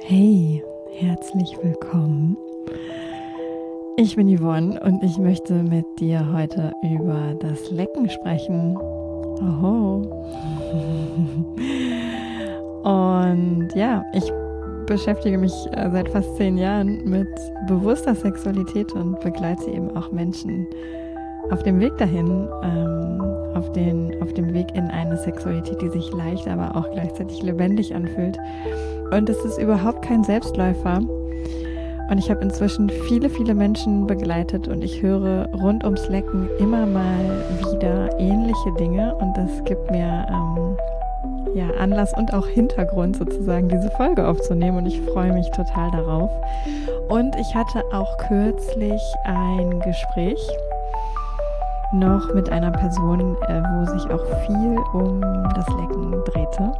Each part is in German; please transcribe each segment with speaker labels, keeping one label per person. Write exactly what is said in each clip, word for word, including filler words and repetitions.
Speaker 1: Hey, herzlich willkommen. Ich bin Yvonne und ich möchte mit dir heute über das Lecken sprechen. Oho. Und ja, ich beschäftige mich seit fast zehn Jahren mit bewusster Sexualität und begleite eben auch Menschen auf dem Weg dahin, ähm, auf, den, auf dem Weg in eine Sexualität, die sich leicht, aber auch gleichzeitig lebendig anfühlt. Und es ist überhaupt kein Selbstläufer. Und ich habe inzwischen viele, viele Menschen begleitet und ich höre rund ums Lecken immer mal wieder ähnliche Dinge. Und das gibt mir ähm, ja, Anlass und auch Hintergrund sozusagen, diese Folge aufzunehmen. Und ich freue mich total darauf. Und ich hatte auch kürzlich ein Gespräch noch mit einer Person, äh, wo sich auch viel um das Lecken drehte.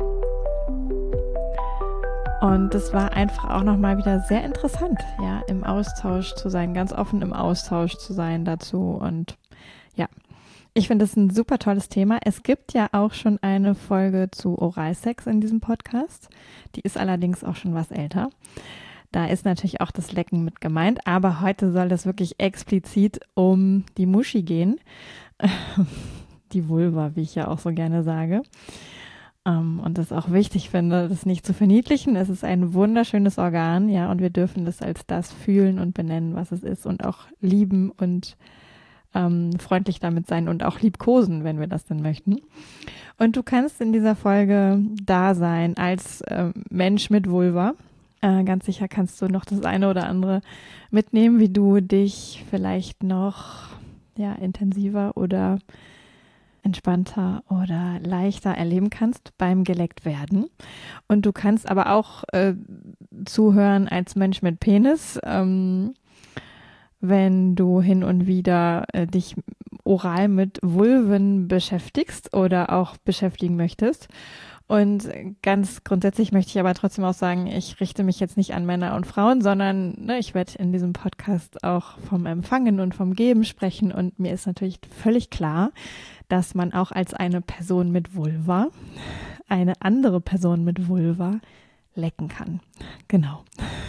Speaker 1: Und das war einfach auch nochmal wieder sehr interessant, ja, im Austausch zu sein, ganz offen im Austausch zu sein dazu. Und ja, ich finde das ein super tolles Thema. Es gibt ja auch schon eine Folge zu Oralsex in diesem Podcast. Die ist allerdings auch schon was älter. Da ist natürlich auch das Lecken mit gemeint, aber heute soll es wirklich explizit um die Muschi gehen. Die Vulva, wie ich ja auch so gerne sage. Um, und das auch wichtig finde, das nicht zu verniedlichen. Es ist ein wunderschönes Organ, ja, und wir dürfen das als das fühlen und benennen, was es ist und auch lieben und ähm, freundlich damit sein und auch liebkosen, wenn wir das denn möchten. Und du kannst in dieser Folge da sein als äh, Mensch mit Vulva. Äh, ganz sicher kannst du noch das eine oder andere mitnehmen, wie du dich vielleicht noch ja, intensiver oder entspannter oder leichter erleben kannst beim geleckt werden. Und du kannst aber auch äh, zuhören als Mensch mit Penis, ähm, wenn du hin und wieder äh, dich oral mit Vulven beschäftigst oder auch beschäftigen möchtest. Und ganz grundsätzlich möchte ich aber trotzdem auch sagen, ich richte mich jetzt nicht an Männer und Frauen, sondern ne, ich werde in diesem Podcast auch vom Empfangen und vom Geben sprechen. Und mir ist natürlich völlig klar, dass man auch als eine Person mit Vulva eine andere Person mit Vulva lecken kann. Genau.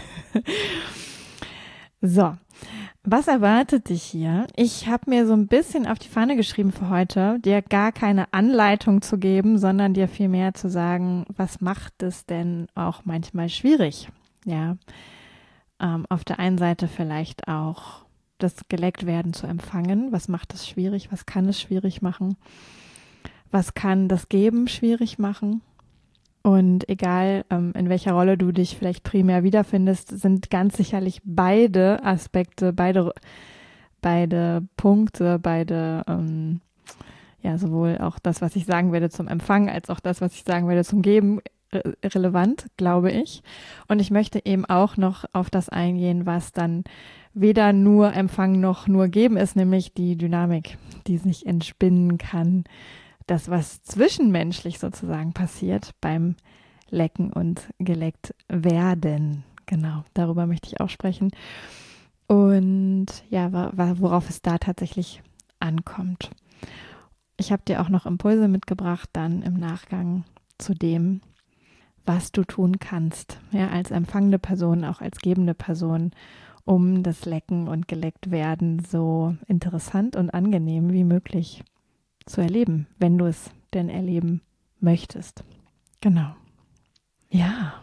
Speaker 1: So, was erwartet dich hier? Ich habe mir so ein bisschen auf die Fahne geschrieben für heute, dir gar keine Anleitung zu geben, sondern dir vielmehr zu sagen, was macht es denn auch manchmal schwierig? Ja, ähm, auf der einen Seite vielleicht auch das Gelecktwerden zu empfangen. Was macht es schwierig? Was kann es schwierig machen? Was kann das Geben schwierig machen? Und egal, ähm, in welcher Rolle du dich vielleicht primär wiederfindest, sind ganz sicherlich beide Aspekte, beide, beide Punkte, beide, ähm, ja, sowohl auch das, was ich sagen werde zum Empfang, als auch das, was ich sagen werde zum Geben, re- relevant, glaube ich. Und ich möchte eben auch noch auf das eingehen, was dann weder nur Empfang noch nur Geben ist, nämlich die Dynamik, die sich entspinnen kann. Das, was zwischenmenschlich sozusagen passiert beim Lecken und geleckt werden. Genau, darüber möchte ich auch sprechen. Und ja, worauf es da tatsächlich ankommt. Ich habe dir auch noch Impulse mitgebracht, dann im Nachgang zu dem, was du tun kannst, ja, als empfangende Person, auch als gebende Person, um das Lecken und geleckt werden so interessant und angenehm wie möglich zu erleben, wenn du es denn erleben möchtest. Genau. Ja.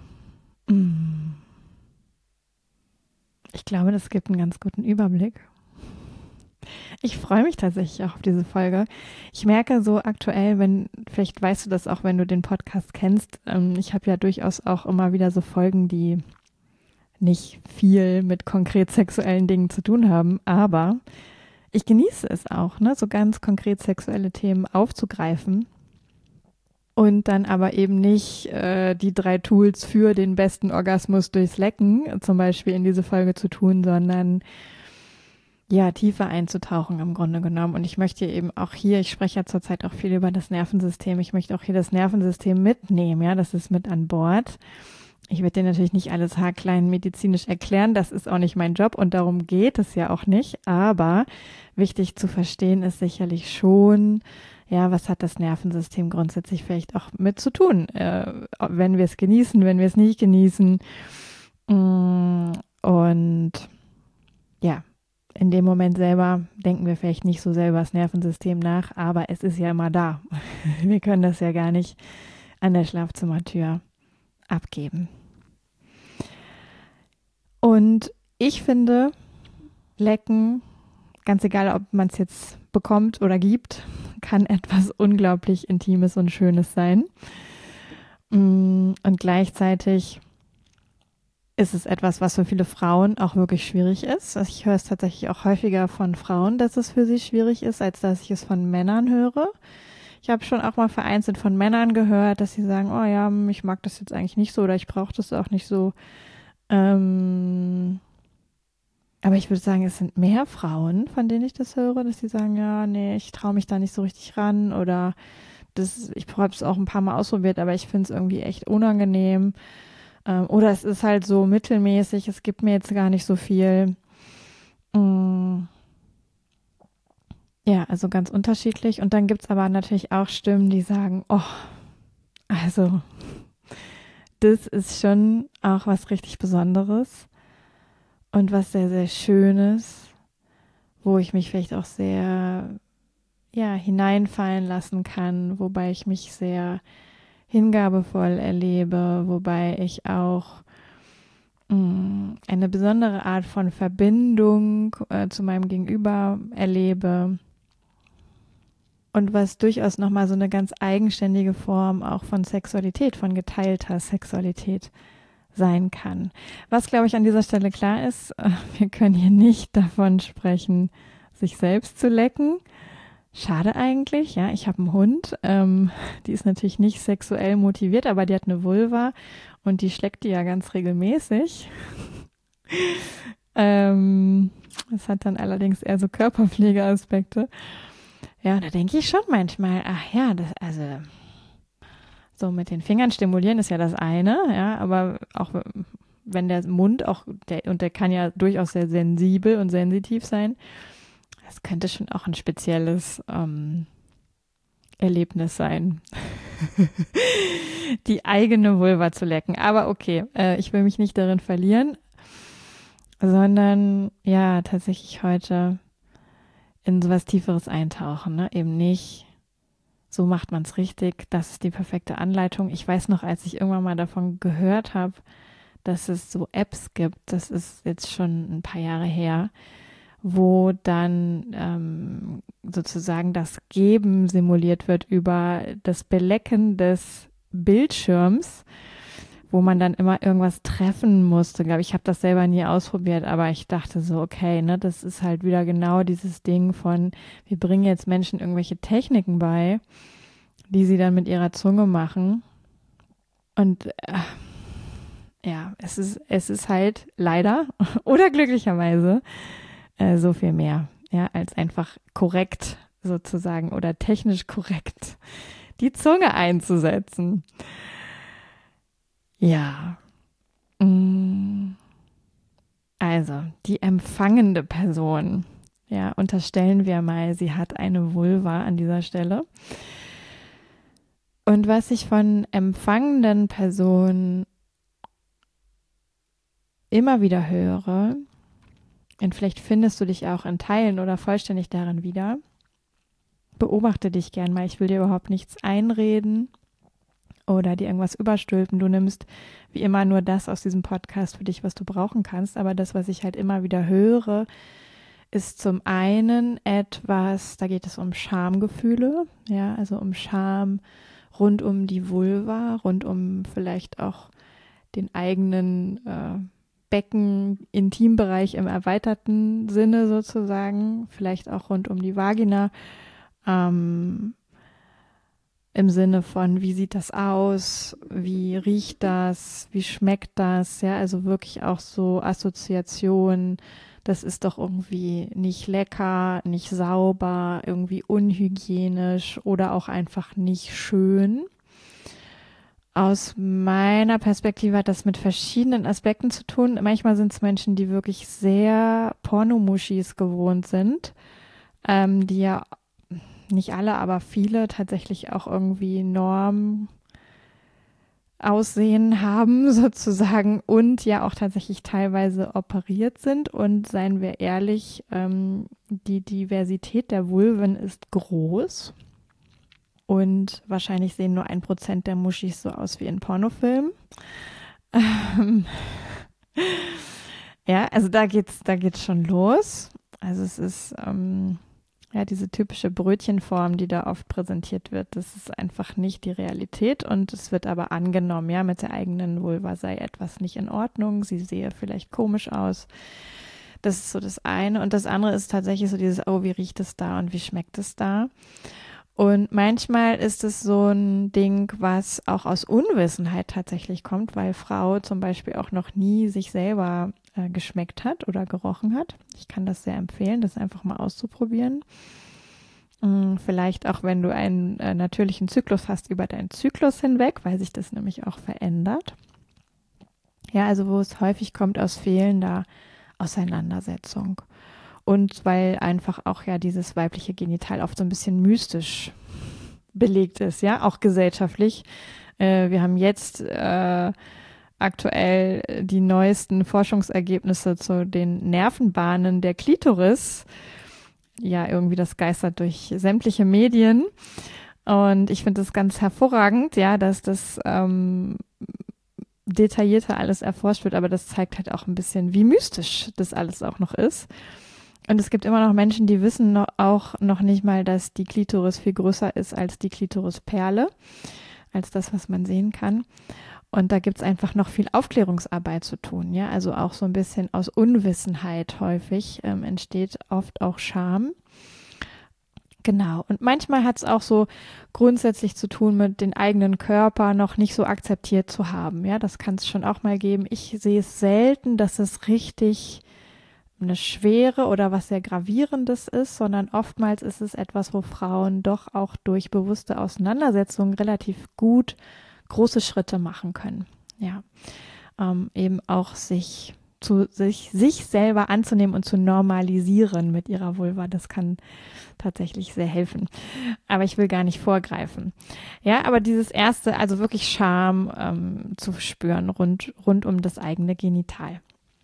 Speaker 1: Ich glaube, das gibt einen ganz guten Überblick. Ich freue mich tatsächlich auch auf diese Folge. Ich merke so aktuell, wenn, vielleicht weißt du das auch, wenn du den Podcast kennst, ähm, ich habe ja durchaus auch immer wieder so Folgen, die nicht viel mit konkret sexuellen Dingen zu tun haben, aber ich genieße es auch, ne, so ganz konkret sexuelle Themen aufzugreifen und dann aber eben nicht äh, die drei Tools für den besten Orgasmus durchs Lecken zum Beispiel in diese Folge zu tun, sondern ja, tiefer einzutauchen im Grunde genommen. Und ich möchte eben auch hier, ich spreche ja zurzeit auch viel über das Nervensystem, ich möchte auch hier das Nervensystem mitnehmen, ja, das ist mit an Bord. Ich werde dir natürlich nicht alles haarklein medizinisch erklären, das ist auch nicht mein Job und darum geht es ja auch nicht, aber wichtig zu verstehen ist sicherlich schon, ja, was hat das Nervensystem grundsätzlich vielleicht auch mit zu tun, äh, wenn wir es genießen, wenn wir es nicht genießen, Mm, Und ja, in dem Moment selber denken wir vielleicht nicht so selber das Nervensystem nach, aber es ist ja immer da. Wir können das ja gar nicht an der Schlafzimmertür abgeben. Und ich finde, Lecken, ganz egal, ob man es jetzt bekommt oder gibt, kann etwas unglaublich Intimes und Schönes sein. Und gleichzeitig ist es etwas, was für viele Frauen auch wirklich schwierig ist. Also ich höre es tatsächlich auch häufiger von Frauen, dass es für sie schwierig ist, als dass ich es von Männern höre. Ich habe schon auch mal vereinzelt von Männern gehört, dass sie sagen, oh ja, ich mag das jetzt eigentlich nicht so oder ich brauche das auch nicht so. Ähm, aber ich würde sagen, es sind mehr Frauen, von denen ich das höre, dass sie sagen, ja, nee, ich traue mich da nicht so richtig ran oder das, ich habe es auch ein paar Mal ausprobiert, aber ich finde es irgendwie echt unangenehm. Ähm, oder es ist halt so mittelmäßig, es gibt mir jetzt gar nicht so viel. Mm, ja, also ganz unterschiedlich. Und dann gibt es aber natürlich auch Stimmen, die sagen, oh, also das ist schon auch was richtig Besonderes und was sehr, sehr Schönes, wo ich mich vielleicht auch sehr, ja, hineinfallen lassen kann, wobei ich mich sehr hingabevoll erlebe, wobei ich auch mh, eine besondere Art von Verbindung äh, zu meinem Gegenüber erlebe und was durchaus nochmal so eine ganz eigenständige Form auch von Sexualität, von geteilter Sexualität sein kann. Was, glaube ich, an dieser Stelle klar ist, äh, wir können hier nicht davon sprechen, sich selbst zu lecken. Schade eigentlich, ja, ich habe einen Hund, ähm, die ist natürlich nicht sexuell motiviert, aber die hat eine Vulva und die schleckt die ja ganz regelmäßig. ähm, das hat dann allerdings eher so Körperpflegeaspekte. Ja, da denke ich schon manchmal, ach ja, das, also so mit den Fingern stimulieren ist ja das eine, ja, aber auch wenn der Mund auch, der, und der kann ja durchaus sehr sensibel und sensitiv sein, das könnte schon auch ein spezielles ähm, Erlebnis sein, die eigene Vulva zu lecken. Aber okay, äh, ich will mich nicht darin verlieren, sondern ja, tatsächlich heute in sowas Tieferes eintauchen, ne? Eben nicht, so macht man es richtig, das ist die perfekte Anleitung. Ich weiß noch, als ich irgendwann mal davon gehört habe, dass es so Apps gibt, das ist jetzt schon ein paar Jahre her, wo dann ähm, sozusagen das Geben simuliert wird über das Belecken des Bildschirms, wo man dann immer irgendwas treffen musste. Glaube ich, habe das selber nie ausprobiert, aber ich dachte so, okay, ne, das ist halt wieder genau dieses Ding von, wir bringen jetzt Menschen irgendwelche Techniken bei, die sie dann mit ihrer Zunge machen. Und äh, ja, es ist, es ist halt leider oder glücklicherweise äh, so viel mehr, ja, als einfach korrekt sozusagen oder technisch korrekt die Zunge einzusetzen. Ja. Also, die empfangende Person. Ja, unterstellen wir mal, sie hat eine Vulva an dieser Stelle. Und was ich von empfangenden Personen immer wieder höre, und vielleicht findest du dich auch in Teilen oder vollständig darin wieder, beobachte dich gern mal. Ich will dir überhaupt nichts einreden oder dir irgendwas überstülpen. Du nimmst wie immer nur das aus diesem Podcast für dich, was du brauchen kannst. Aber das, was ich halt immer wieder höre, ist zum einen etwas, da geht es um Schamgefühle, ja, also um Scham rund um die Vulva, rund um vielleicht auch den eigenen äh, Becken, Intimbereich im erweiterten Sinne sozusagen, vielleicht auch rund um die Vagina, ähm, im Sinne von, wie sieht das aus, wie riecht das, wie schmeckt das, ja, also wirklich auch so Assoziationen, das ist doch irgendwie nicht lecker, nicht sauber, irgendwie unhygienisch oder auch einfach nicht schön. Aus meiner Perspektive hat das mit verschiedenen Aspekten zu tun. Manchmal sind es Menschen, die wirklich sehr Pornomuschis gewohnt sind, ähm, die ja nicht alle, aber viele tatsächlich auch irgendwie Norm Aussehen haben sozusagen und ja auch tatsächlich teilweise operiert sind. Und seien wir ehrlich, ähm, die Diversität der Vulven ist groß. Und wahrscheinlich sehen nur ein Prozent der Muschis so aus wie in Pornofilmen. Ähm, ja, also da geht's, da geht's schon los. Also es ist ähm, ja diese typische Brötchenform, die da oft präsentiert wird. Das ist einfach nicht die Realität und es wird aber angenommen, ja, mit der eigenen Vulva sei etwas nicht in Ordnung. Sie sehe vielleicht komisch aus. Das ist so das eine. Und das andere ist tatsächlich so dieses, oh, wie riecht es da und wie schmeckt es da? Und manchmal ist es so ein Ding, was auch aus Unwissenheit tatsächlich kommt, weil Frau zum Beispiel auch noch nie sich selber äh, geschmeckt hat oder gerochen hat. Ich kann das sehr empfehlen, das einfach mal auszuprobieren. Ähm, vielleicht auch, wenn du einen äh, natürlichen Zyklus hast, über deinen Zyklus hinweg, weil sich das nämlich auch verändert. Ja, also wo es häufig kommt aus fehlender Auseinandersetzung. Und weil einfach auch ja dieses weibliche Genital oft so ein bisschen mystisch belegt ist, ja, auch gesellschaftlich. Äh, wir haben jetzt äh, aktuell die neuesten Forschungsergebnisse zu den Nervenbahnen der Klitoris. Ja, irgendwie das geistert durch sämtliche Medien. Und ich finde das ganz hervorragend, ja, dass das ähm, detaillierter alles erforscht wird, aber das zeigt halt auch ein bisschen, wie mystisch das alles auch noch ist. Und es gibt immer noch Menschen, die wissen noch, auch noch nicht mal, dass die Klitoris viel größer ist als die Klitorisperle, als das, was man sehen kann. Und da gibt es einfach noch viel Aufklärungsarbeit zu tun. Ja, also auch so ein bisschen aus Unwissenheit häufig ähm, entsteht oft auch Scham. Genau. Und manchmal hat es auch so grundsätzlich zu tun mit den eigenen Körper noch nicht so akzeptiert zu haben. Ja, das kann es schon auch mal geben. Ich sehe es selten, dass es richtig eine schwere oder was sehr Gravierendes ist, sondern oftmals ist es etwas, wo Frauen doch auch durch bewusste Auseinandersetzungen relativ gut große Schritte machen können. Ja, ähm, eben auch sich zu sich, sich selber anzunehmen und zu normalisieren mit ihrer Vulva. Das kann tatsächlich sehr helfen. Aber ich will gar nicht vorgreifen. Ja, aber dieses erste, also wirklich Scham ähm, zu spüren rund, rund um das eigene Genital.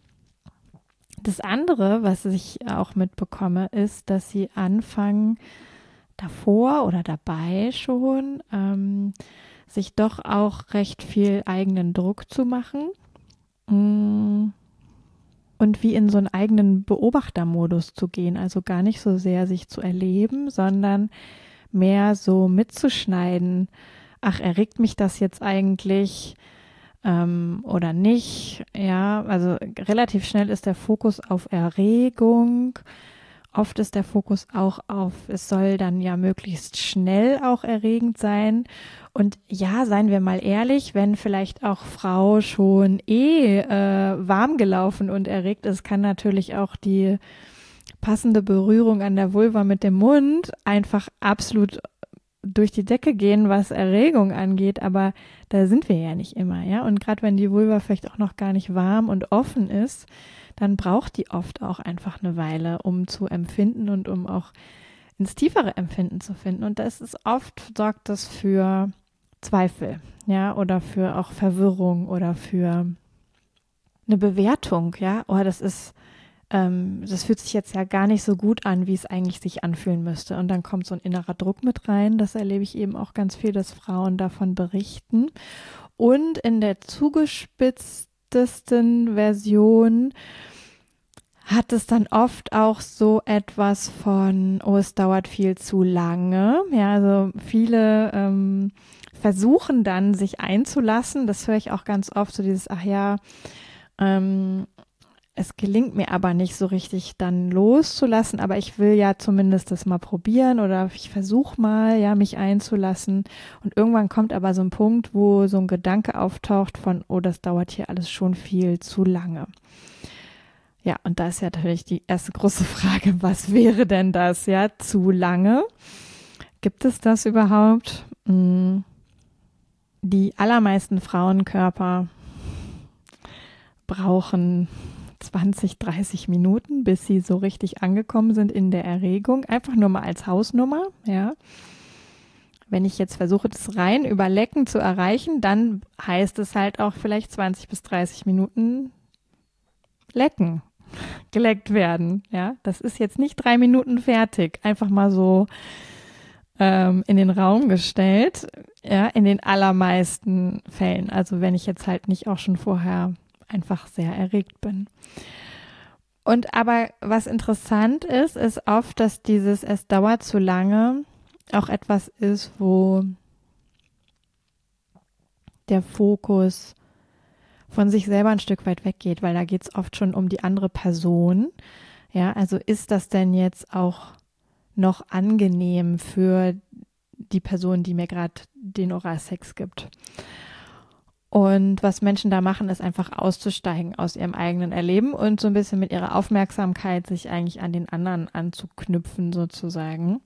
Speaker 1: Das andere, was ich auch mitbekomme, ist, dass sie anfangen, davor oder dabei schon, ähm, sich doch auch recht viel eigenen Druck zu machen mm, und wie in so einen eigenen Beobachtermodus zu gehen. Also gar nicht so sehr sich zu erleben, sondern mehr so mitzuschneiden. Ach, erregt mich das jetzt eigentlich? Ähm, oder nicht, ja, also relativ schnell ist der Fokus auf Erregung, oft ist der Fokus auch auf, es soll dann ja möglichst schnell auch erregend sein und ja, seien wir mal ehrlich, wenn vielleicht auch Frau schon eh äh, warm gelaufen und erregt ist, kann natürlich auch die passende Berührung an der Vulva mit dem Mund einfach absolut durch die Decke gehen, was Erregung angeht, aber da sind wir ja nicht immer, ja. Und gerade wenn die Vulva vielleicht auch noch gar nicht warm und offen ist, dann braucht die oft auch einfach eine Weile, um zu empfinden und um auch ins tiefere Empfinden zu finden. Und das ist oft, sorgt das für Zweifel, ja, oder für auch Verwirrung oder für eine Bewertung, ja. Oh, das ist Ähm, das fühlt sich jetzt ja gar nicht so gut an, wie es eigentlich sich anfühlen müsste. Und dann kommt so ein innerer Druck mit rein. Das erlebe ich eben auch ganz viel, dass Frauen davon berichten. Und in der zugespitztesten Version hat es dann oft auch so etwas von, oh, es dauert viel zu lange. Ja, also viele ähm, versuchen dann, sich einzulassen. Das höre ich auch ganz oft, so dieses, ach ja, ähm, es gelingt mir aber nicht so richtig dann loszulassen, aber ich will ja zumindest das mal probieren oder ich versuche mal, ja, mich einzulassen. Und irgendwann kommt aber so ein Punkt, wo so ein Gedanke auftaucht von, oh, das dauert hier alles schon viel zu lange. Ja, und da ist ja natürlich die erste große Frage, was wäre denn das, ja, zu lange? Gibt es das überhaupt? Die allermeisten Frauenkörper brauchen zwanzig, dreißig Minuten, bis sie so richtig angekommen sind in der Erregung. Einfach nur mal als Hausnummer, ja. Wenn ich jetzt versuche, das rein über Lecken zu erreichen, dann heißt es halt auch vielleicht zwanzig bis dreißig Minuten lecken, geleckt werden. Ja, das ist jetzt nicht drei Minuten fertig, einfach mal so ähm, in den Raum gestellt. Ja, in den allermeisten Fällen. Also wenn ich jetzt halt nicht auch schon vorher einfach sehr erregt bin. Und aber was interessant ist, ist oft, dass dieses es dauert zu lange auch etwas ist, wo der Fokus von sich selber ein Stück weit weggeht, weil da geht es oft schon um die andere Person. Ja, also ist das denn jetzt auch noch angenehm für die Person, die mir gerade den Oralsex gibt? Und was Menschen da machen, ist einfach auszusteigen aus ihrem eigenen Erleben und so ein bisschen mit ihrer Aufmerksamkeit sich eigentlich an den anderen anzuknüpfen sozusagen.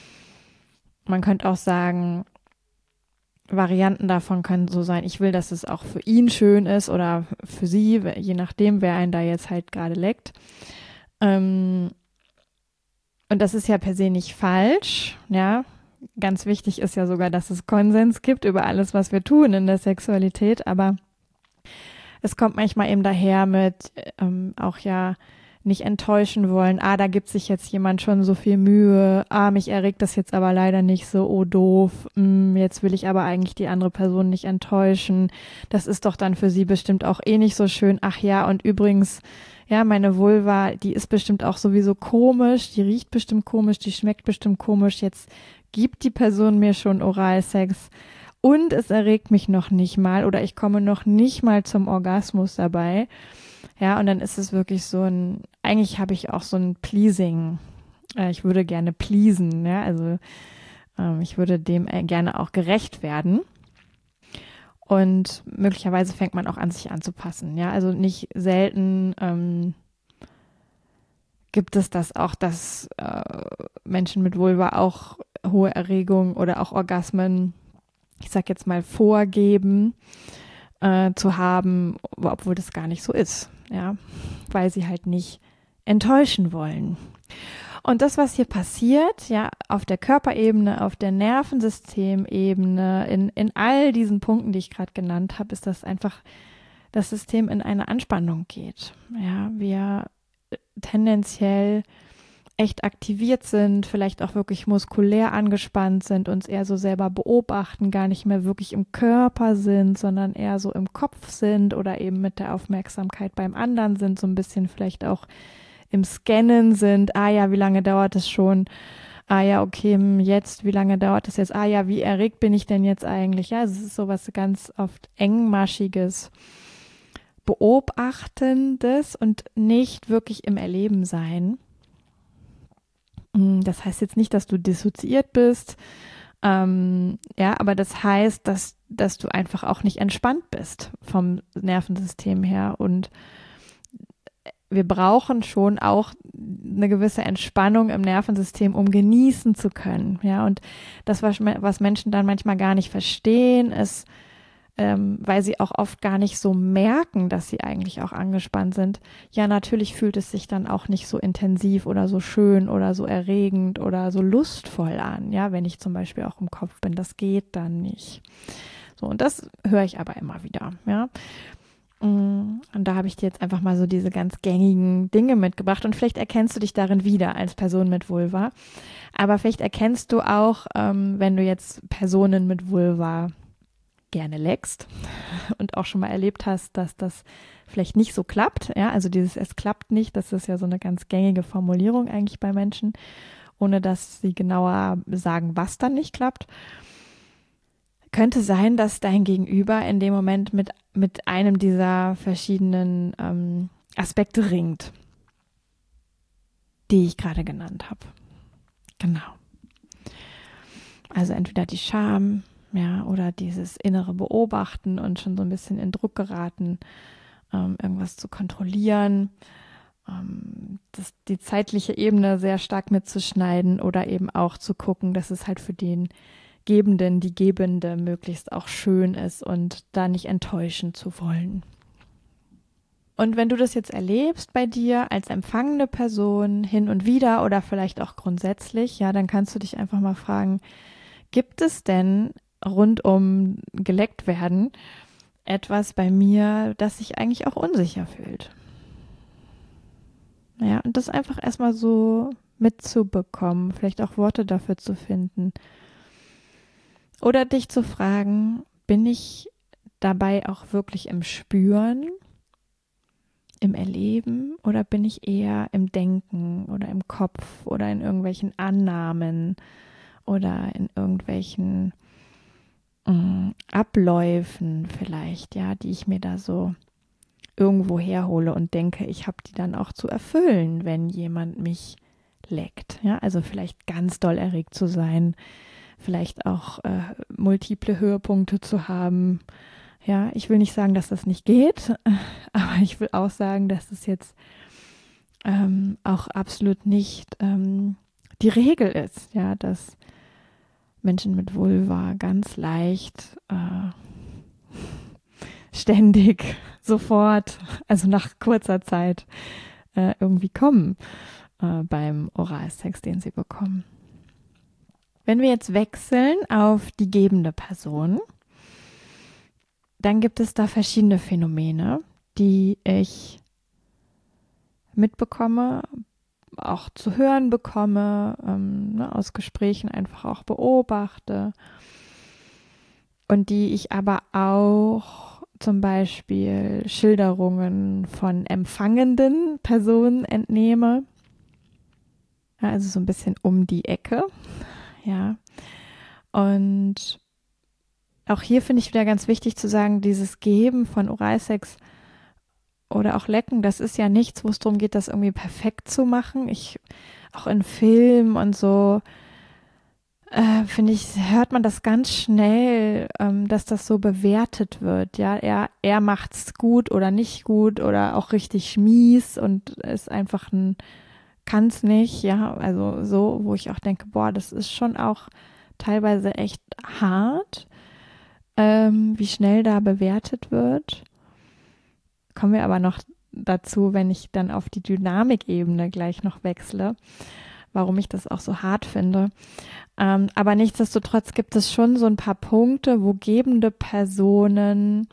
Speaker 1: Man könnte auch sagen, Varianten davon können so sein, ich will, dass es auch für ihn schön ist oder für sie, je nachdem, wer einen da jetzt halt gerade leckt. Ähm, und das ist ja per se nicht falsch, ja. Ganz wichtig ist ja sogar, dass es Konsens gibt über alles, was wir tun in der Sexualität, aber es kommt manchmal eben daher mit ähm, auch ja nicht enttäuschen wollen, ah, da gibt sich jetzt jemand schon so viel Mühe, ah, mich erregt das jetzt aber leider nicht so, oh doof, mm, jetzt will ich aber eigentlich die andere Person nicht enttäuschen, das ist doch dann für sie bestimmt auch eh nicht so schön, ach ja, und übrigens, ja, meine Vulva, die ist bestimmt auch sowieso komisch, die riecht bestimmt komisch, die schmeckt bestimmt komisch, jetzt gibt die Person mir schon Oralsex und es erregt mich noch nicht mal oder ich komme noch nicht mal zum Orgasmus dabei. Ja, und dann ist es wirklich so ein, eigentlich habe ich auch so ein Pleasing, äh, ich würde gerne pleasen, ja, also ähm, ich würde dem äh, gerne auch gerecht werden. Und möglicherweise fängt man auch an, sich anzupassen, ja, also nicht selten ähm, gibt es das auch, dass äh, Menschen mit Vulva auch hohe Erregung oder auch Orgasmen, ich sag jetzt mal, vorgeben äh, zu haben, obwohl das gar nicht so ist, ja, weil sie halt nicht enttäuschen wollen. Und das, was hier passiert, ja, auf der Körperebene, auf der Nervensystemebene, in, in all diesen Punkten, die ich gerade genannt habe, ist, dass einfach das System in eine Anspannung geht. Ja, wir tendenziell echt aktiviert sind, vielleicht auch wirklich muskulär angespannt sind, uns eher so selber beobachten, gar nicht mehr wirklich im Körper sind, sondern eher so im Kopf sind oder eben mit der Aufmerksamkeit beim anderen sind, so ein bisschen vielleicht auch im Scannen sind. Ah ja, wie lange dauert es schon? Ah ja, okay, jetzt, wie lange dauert es jetzt? Ah ja, wie erregt bin ich denn jetzt eigentlich? Ja, es ist sowas ganz oft engmaschiges, Beobachtendes und nicht wirklich im Erleben sein. Das heißt jetzt nicht, dass du dissoziiert bist, ähm, ja, aber das heißt, dass, dass du einfach auch nicht entspannt bist vom Nervensystem her. Und wir brauchen schon auch eine gewisse Entspannung im Nervensystem, um genießen zu können. Ja, und das, was, was Menschen dann manchmal gar nicht verstehen, ist, Ähm, weil sie auch oft gar nicht so merken, dass sie eigentlich auch angespannt sind. Ja, natürlich fühlt es sich dann auch nicht so intensiv oder so schön oder so erregend oder so lustvoll an, ja, wenn ich zum Beispiel auch im Kopf bin. Das geht dann nicht. So, und das höre ich aber immer wieder, ja. Und da habe ich dir jetzt einfach mal so diese ganz gängigen Dinge mitgebracht und vielleicht erkennst du dich darin wieder als Person mit Vulva. Aber vielleicht erkennst du auch, ähm, wenn du jetzt Personen mit Vulva gerne leckst und auch schon mal erlebt hast, dass das vielleicht nicht so klappt, ja, also dieses es klappt nicht, das ist ja so eine ganz gängige Formulierung eigentlich bei Menschen, ohne dass sie genauer sagen, was dann nicht klappt. Könnte sein, dass dein Gegenüber in dem Moment mit, mit einem dieser verschiedenen ähm, Aspekte ringt, die ich gerade genannt habe. Genau. Also entweder die Scham, ja, oder dieses innere Beobachten und schon so ein bisschen in Druck geraten, ähm, irgendwas zu kontrollieren, ähm, das, die zeitliche Ebene sehr stark mitzuschneiden oder eben auch zu gucken, dass es halt für den Gebenden, die Gebende möglichst auch schön ist und da nicht enttäuschen zu wollen. Und wenn du das jetzt erlebst bei dir als empfangende Person hin und wieder oder vielleicht auch grundsätzlich, ja, dann kannst du dich einfach mal fragen, Gibt es denn rund um geleckt werden etwas bei mir, das sich eigentlich auch unsicher fühlt? Naja, und das einfach erstmal so mitzubekommen, vielleicht auch Worte dafür zu finden. Oder dich zu fragen, bin ich dabei auch wirklich im Spüren, im Erleben, oder bin ich eher im Denken oder im Kopf oder in irgendwelchen Annahmen oder in irgendwelchen mh, Abläufen vielleicht, ja, die ich mir da so irgendwo herhole und denke, ich habe die dann auch zu erfüllen, wenn jemand mich leckt. Ja, also vielleicht ganz doll erregt zu sein, vielleicht auch äh, multiple Höhepunkte zu haben. Ja, ich will nicht sagen, dass das nicht geht, aber ich will auch sagen, dass es jetzt ähm, auch absolut nicht ähm, die Regel ist, ja, dass Menschen mit Vulva ganz leicht äh, ständig, sofort, also nach kurzer Zeit äh, irgendwie kommen äh, beim Oralsex, den sie bekommen. Wenn wir jetzt wechseln auf die gebende Person, dann gibt es da verschiedene Phänomene, die ich mitbekomme, auch zu hören bekomme, ähm, ne, aus Gesprächen einfach auch beobachte und die ich aber auch zum Beispiel Schilderungen von empfangenden Personen entnehme. Ja, also so ein bisschen um die Ecke. Ja. Und auch hier finde ich wieder ganz wichtig zu sagen, dieses Geben von Oralsex oder auch Lecken, das ist ja nichts, wo es darum geht, das irgendwie perfekt zu machen. Ich, auch in Filmen und so, äh, finde ich, hört man das ganz schnell, ähm, dass das so bewertet wird. Ja, er, er macht's gut oder nicht gut oder auch richtig mies und ist einfach ein, kann's nicht. Ja, also so, wo ich auch denke, boah, das ist schon auch teilweise echt hart, ähm, wie schnell da bewertet wird. Kommen wir aber noch dazu, wenn ich dann auf die Dynamikebene gleich noch wechsle, warum ich das auch so hart finde. Ähm, aber nichtsdestotrotz gibt es schon so ein paar Punkte, wo gebende Personen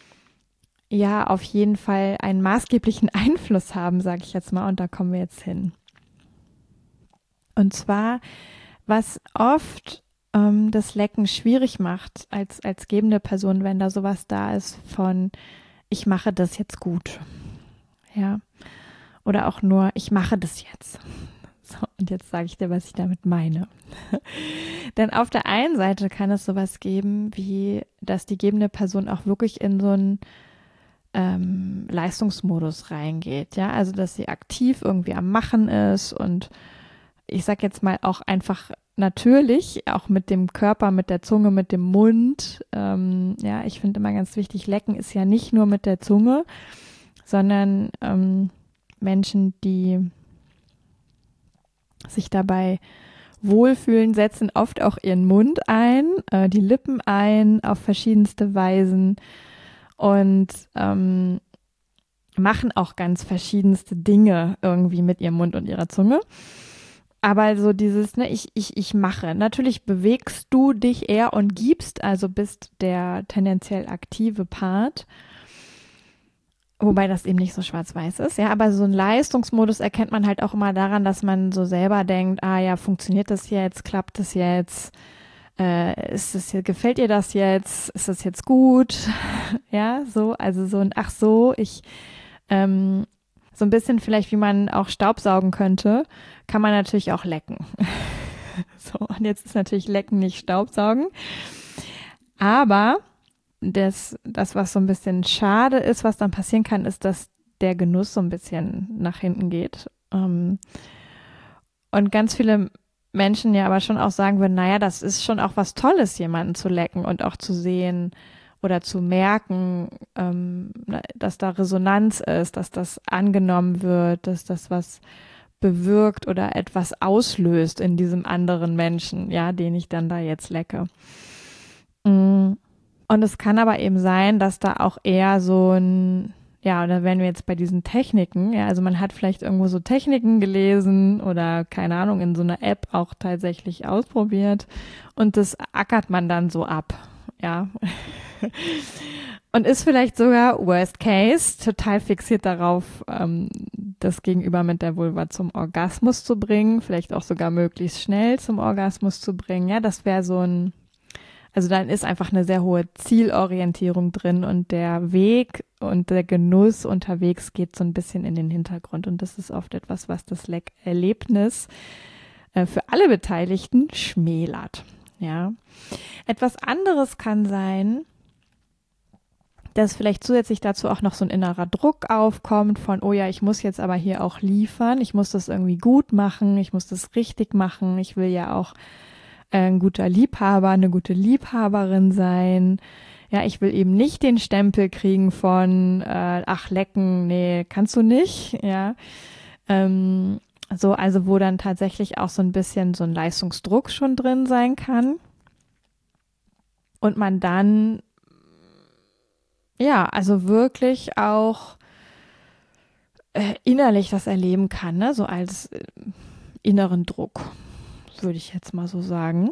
Speaker 1: ja auf jeden Fall einen maßgeblichen Einfluss haben, sage ich jetzt mal, und da kommen wir jetzt hin. Und zwar, was oft ähm, das Lecken schwierig macht als, als gebende Person, wenn da sowas da ist von ich mache das jetzt gut. Ja. Oder auch nur, ich mache das jetzt. So, und jetzt sage ich dir, was ich damit meine. Denn auf der einen Seite kann es sowas geben, wie, dass die gebende Person auch wirklich in so einen ähm, Leistungsmodus reingeht. Ja, also, dass sie aktiv irgendwie am Machen ist und ich sag jetzt mal auch einfach natürlich, auch mit dem Körper, mit der Zunge, mit dem Mund. Ähm, ja, ich finde immer ganz wichtig, Lecken ist ja nicht nur mit der Zunge, sondern ähm, Menschen, die sich dabei wohlfühlen, setzen oft auch ihren Mund ein, äh, die Lippen ein, auf verschiedenste Weisen und ähm, machen auch ganz verschiedenste Dinge irgendwie mit ihrem Mund und ihrer Zunge. Aber so dieses, ne, ich, ich, ich mache. Natürlich bewegst du dich eher und gibst, also bist der tendenziell aktive Part. Wobei das eben nicht so schwarz-weiß ist, ja. Aber so ein Leistungsmodus erkennt man halt auch immer daran, dass man so selber denkt, ah ja, funktioniert das jetzt, klappt das jetzt, äh, ist das hier, gefällt dir das jetzt, ist das jetzt gut? Ja, so, also so ein, ach so, ich, ähm, so ein bisschen vielleicht, wie man auch Staubsaugen könnte, kann man natürlich auch lecken. So, und jetzt ist natürlich Lecken nicht Staubsaugen. Aber das, das, was so ein bisschen schade ist, was dann passieren kann, ist, dass der Genuss so ein bisschen nach hinten geht. Und ganz viele Menschen ja aber schon auch sagen würden, naja, das ist schon auch was Tolles, jemanden zu lecken und auch zu sehen, oder zu merken, ähm, dass da Resonanz ist, dass das angenommen wird, dass das was bewirkt oder etwas auslöst in diesem anderen Menschen, ja, den ich dann da jetzt lecke. Und es kann aber eben sein, dass da auch eher so ein, ja, da wären wir jetzt bei diesen Techniken. Ja, also man hat vielleicht irgendwo so Techniken gelesen oder keine Ahnung, in so einer App auch tatsächlich ausprobiert und das ackert man dann so ab. Ja. Und ist vielleicht sogar Worst Case total fixiert darauf, ähm, das Gegenüber mit der Vulva zum Orgasmus zu bringen, vielleicht auch sogar möglichst schnell zum Orgasmus zu bringen. Ja, das wäre so ein, also dann ist einfach eine sehr hohe Zielorientierung drin und der Weg und der Genuss unterwegs geht so ein bisschen in den Hintergrund. Und das ist oft etwas, was das Le- Erlebnis äh, für alle Beteiligten schmälert. Ja. Etwas anderes kann sein, dass vielleicht zusätzlich dazu auch noch so ein innerer Druck aufkommt von, oh ja, ich muss jetzt aber hier auch liefern, ich muss das irgendwie gut machen, ich muss das richtig machen, ich will ja auch äh, ein guter Liebhaber, eine gute Liebhaberin sein. Ja, ich will eben nicht den Stempel kriegen von, äh, ach lecken, nee, kannst du nicht, ja. Ähm, so, also wo dann tatsächlich auch so ein bisschen so ein Leistungsdruck schon drin sein kann. Und man dann ja, also wirklich auch äh, innerlich das erleben kann, ne? So als äh, inneren Druck, würde ich jetzt mal so sagen.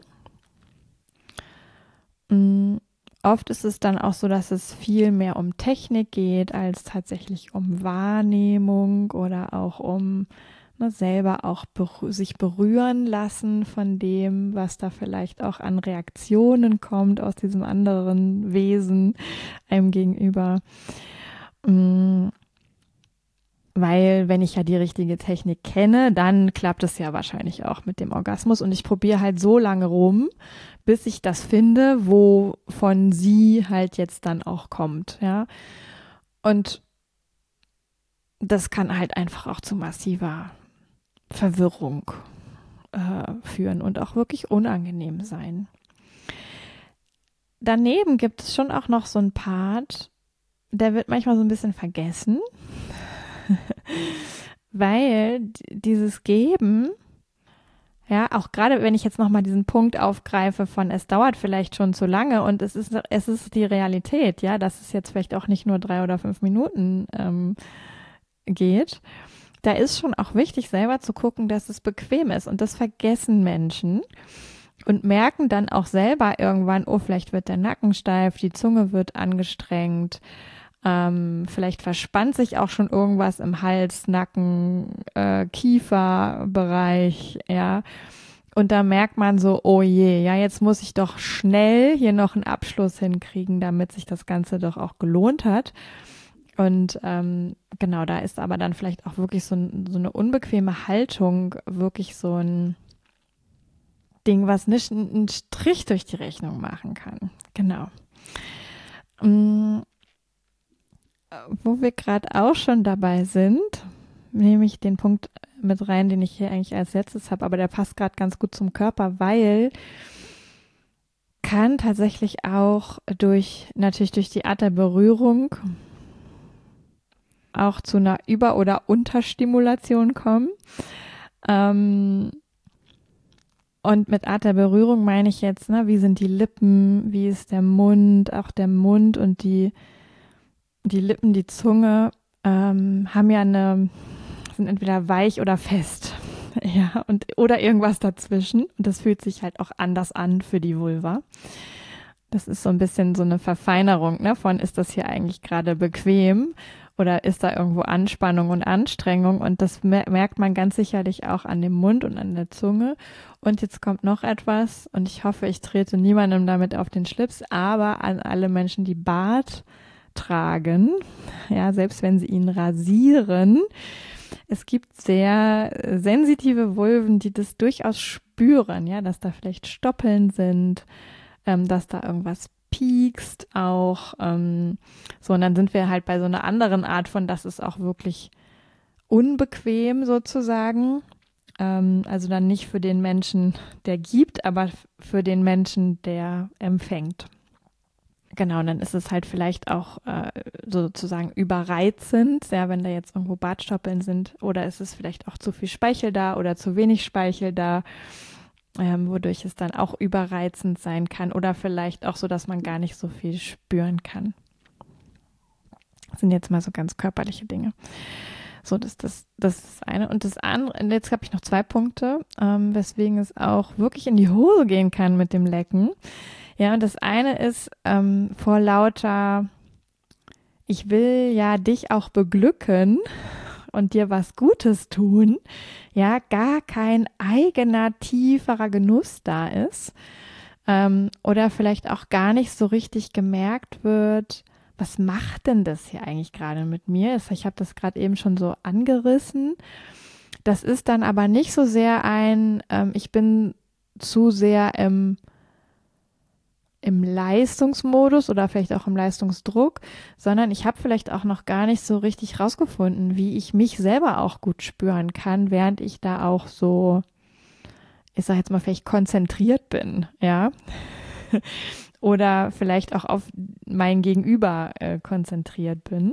Speaker 1: Mm, oft ist es dann auch so, dass es viel mehr um Technik geht, als tatsächlich um Wahrnehmung oder auch um ne, selber auch berü- sich berühren lassen von dem, was da vielleicht auch an Reaktionen kommt aus diesem anderen Wesen einem gegenüber. Mm, Weil, wenn ich ja die richtige Technik kenne, dann klappt es ja wahrscheinlich auch mit dem Orgasmus. Und ich probiere halt so lange rum, bis ich das finde, wovon sie halt jetzt dann auch kommt, ja. Und das kann halt einfach auch zu massiver Verwirrung äh, führen und auch wirklich unangenehm sein. Daneben gibt es schon auch noch so einen Part, der wird manchmal so ein bisschen vergessen. Weil dieses Geben, ja, auch gerade wenn ich jetzt nochmal diesen Punkt aufgreife von es dauert vielleicht schon zu lange und es ist, es ist die Realität, ja, dass es jetzt vielleicht auch nicht nur drei oder fünf Minuten ähm, geht, da ist schon auch wichtig, selber zu gucken, dass es bequem ist und das vergessen Menschen und merken dann auch selber irgendwann, oh, vielleicht wird der Nacken steif, die Zunge wird angestrengt, Ähm, vielleicht verspannt sich auch schon irgendwas im Hals, Nacken, äh, Kieferbereich, ja. Und da merkt man so, oh je, ja, jetzt muss ich doch schnell hier noch einen Abschluss hinkriegen, damit sich das Ganze doch auch gelohnt hat. Und ähm, genau, da ist aber dann vielleicht auch wirklich so, ein, so eine unbequeme Haltung, wirklich so ein Ding, was nicht einen Strich durch die Rechnung machen kann. Genau. Mm. Wo wir gerade auch schon dabei sind, nehme ich den Punkt mit rein, den ich hier eigentlich als letztes habe, aber der passt gerade ganz gut zum Körper, weil kann tatsächlich auch durch, natürlich durch die Art der Berührung auch zu einer Über- oder Unterstimulation kommen. Ähm, und mit Art der Berührung meine ich jetzt, ne, wie sind die Lippen, wie ist der Mund, auch der Mund und die Die Lippen, die Zunge ähm, haben ja eine, sind entweder weich oder fest. Ja, und, oder irgendwas dazwischen. Und das fühlt sich halt auch anders an für die Vulva. Das ist so ein bisschen so eine Verfeinerung, ne, von ist das hier eigentlich gerade bequem oder ist da irgendwo Anspannung und Anstrengung? Und das mer- merkt man ganz sicherlich auch an dem Mund und an der Zunge. Und jetzt kommt noch etwas und ich hoffe, ich trete niemandem damit auf den Schlips, aber an alle Menschen, die Bart tragen, ja, selbst wenn sie ihn rasieren. Es gibt sehr sensitive Vulven, die das durchaus spüren, ja, dass da vielleicht Stoppeln sind, ähm, dass da irgendwas piekst auch. Ähm, so, und dann sind wir halt bei so einer anderen Art von, das ist auch wirklich unbequem sozusagen. Ähm, also dann nicht für den Menschen, der gibt, aber für den Menschen, der empfängt. Genau, und dann ist es halt vielleicht auch äh, sozusagen überreizend, ja, wenn da jetzt irgendwo Bartstoppeln sind, oder ist es vielleicht auch zu viel Speichel da oder zu wenig Speichel da, ähm, wodurch es dann auch überreizend sein kann oder vielleicht auch so, dass man gar nicht so viel spüren kann. Das sind jetzt mal so ganz körperliche Dinge. So, das, das, das ist das eine. Und das andere, jetzt habe ich noch zwei Punkte, ähm, weswegen es auch wirklich in die Hose gehen kann mit dem Lecken. Ja, und das eine ist ähm, vor lauter, ich will ja dich auch beglücken und dir was Gutes tun, ja, gar kein eigener, tieferer Genuss da ist. Ähm, oder vielleicht auch gar nicht so richtig gemerkt wird, was macht denn das hier eigentlich gerade mit mir? Ich habe das gerade eben schon so angerissen. Das ist dann aber nicht so sehr ein, ähm, ich bin zu sehr im, im Leistungsmodus oder vielleicht auch im Leistungsdruck, sondern ich habe vielleicht auch noch gar nicht so richtig rausgefunden, wie ich mich selber auch gut spüren kann, während ich da auch so, ich sage jetzt mal, vielleicht konzentriert bin, ja. Oder vielleicht auch auf mein Gegenüber äh, konzentriert bin.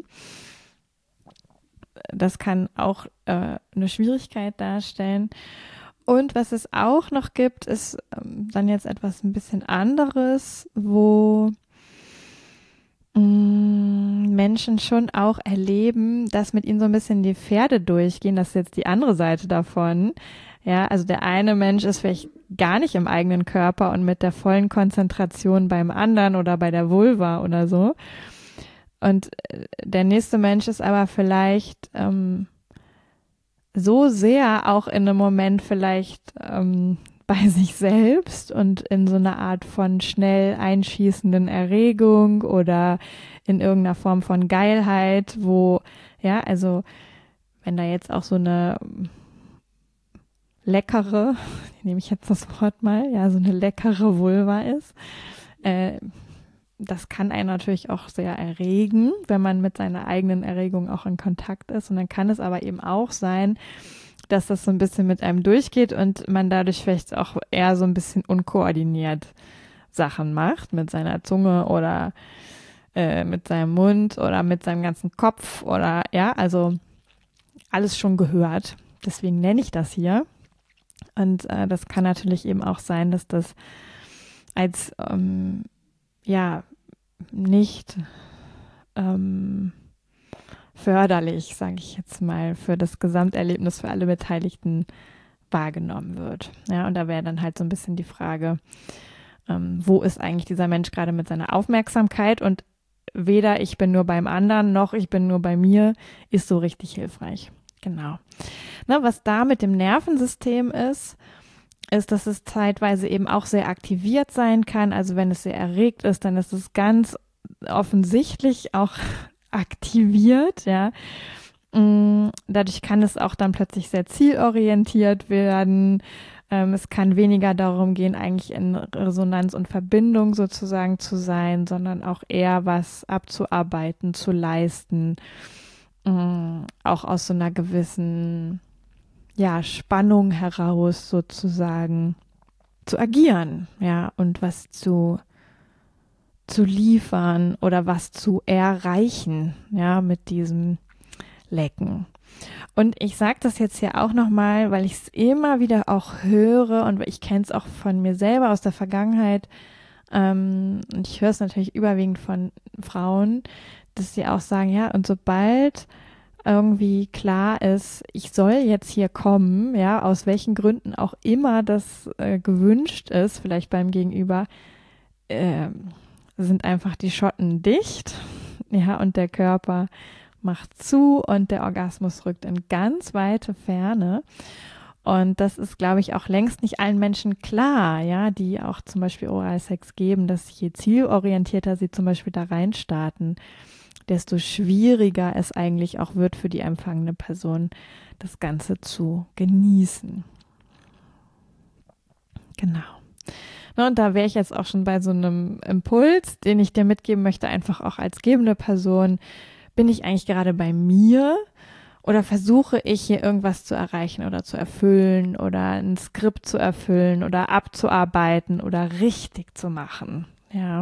Speaker 1: Das kann auch äh, eine Schwierigkeit darstellen. Und was es auch noch gibt, ist ähm, dann jetzt etwas ein bisschen anderes, wo mh, Menschen schon auch erleben, dass mit ihnen so ein bisschen die Pferde durchgehen. Das ist jetzt die andere Seite davon. Ja, also der eine Mensch ist vielleicht gar nicht im eigenen Körper und mit der vollen Konzentration beim anderen oder bei der Vulva oder so. Und der nächste Mensch ist aber vielleicht ähm, so sehr auch in einem Moment vielleicht ähm, bei sich selbst und in so einer Art von schnell einschießenden Erregung oder in irgendeiner Form von Geilheit, wo, ja, also wenn da jetzt auch so eine leckere, nehme ich jetzt das Wort mal, ja, so eine leckere Vulva ist, äh, das kann einen natürlich auch sehr erregen, wenn man mit seiner eigenen Erregung auch in Kontakt ist. Und dann kann es aber eben auch sein, dass das so ein bisschen mit einem durchgeht und man dadurch vielleicht auch eher so ein bisschen unkoordiniert Sachen macht mit seiner Zunge oder äh, mit seinem Mund oder mit seinem ganzen Kopf oder ja, also alles schon gehört. Deswegen nenne ich das hier. Und äh, das kann natürlich eben auch sein, dass das als ähm, ja nicht ähm, förderlich, sage ich jetzt mal, für das Gesamterlebnis für alle Beteiligten wahrgenommen wird. Ja, und da wäre dann halt so ein bisschen die Frage, ähm, wo ist eigentlich dieser Mensch gerade mit seiner Aufmerksamkeit? Und weder ich bin nur beim anderen, noch ich bin nur bei mir, ist so richtig hilfreich. Genau. Na, was da mit dem Nervensystem ist, ist, dass es zeitweise eben auch sehr aktiviert sein kann. Also wenn es sehr erregt ist, dann ist es ganz offensichtlich auch aktiviert, ja. Dadurch kann es auch dann plötzlich sehr zielorientiert werden. Ähm, es kann weniger darum gehen, eigentlich in Resonanz und Verbindung sozusagen zu sein, sondern auch eher was abzuarbeiten, zu leisten. Ähm, auch aus so einer gewissen ja, Spannung heraus sozusagen zu agieren, ja, und was zu, zu liefern oder was zu erreichen, ja, mit diesem Lecken. Und ich sage das jetzt hier auch nochmal, weil ich es immer wieder auch höre und ich kenne es auch von mir selber aus der Vergangenheit ähm, und ich höre es natürlich überwiegend von Frauen, dass sie auch sagen, ja, und sobald irgendwie klar ist, ich soll jetzt hier kommen, ja, aus welchen Gründen auch immer das äh, gewünscht ist, vielleicht beim Gegenüber, äh, sind einfach die Schotten dicht, ja, und der Körper macht zu und der Orgasmus rückt in ganz weite Ferne. Und das ist, glaube ich, auch längst nicht allen Menschen klar, ja, die auch zum Beispiel Oralsex geben, dass je zielorientierter sie zum Beispiel da reinstarten, desto schwieriger es eigentlich auch wird für die empfangene Person, das Ganze zu genießen. Genau. Na, und da wäre ich jetzt auch schon bei so einem Impuls, den ich dir mitgeben möchte, einfach auch als gebende Person. Bin ich eigentlich gerade bei mir oder versuche ich hier irgendwas zu erreichen oder zu erfüllen oder ein Skript zu erfüllen oder abzuarbeiten oder richtig zu machen? Ja.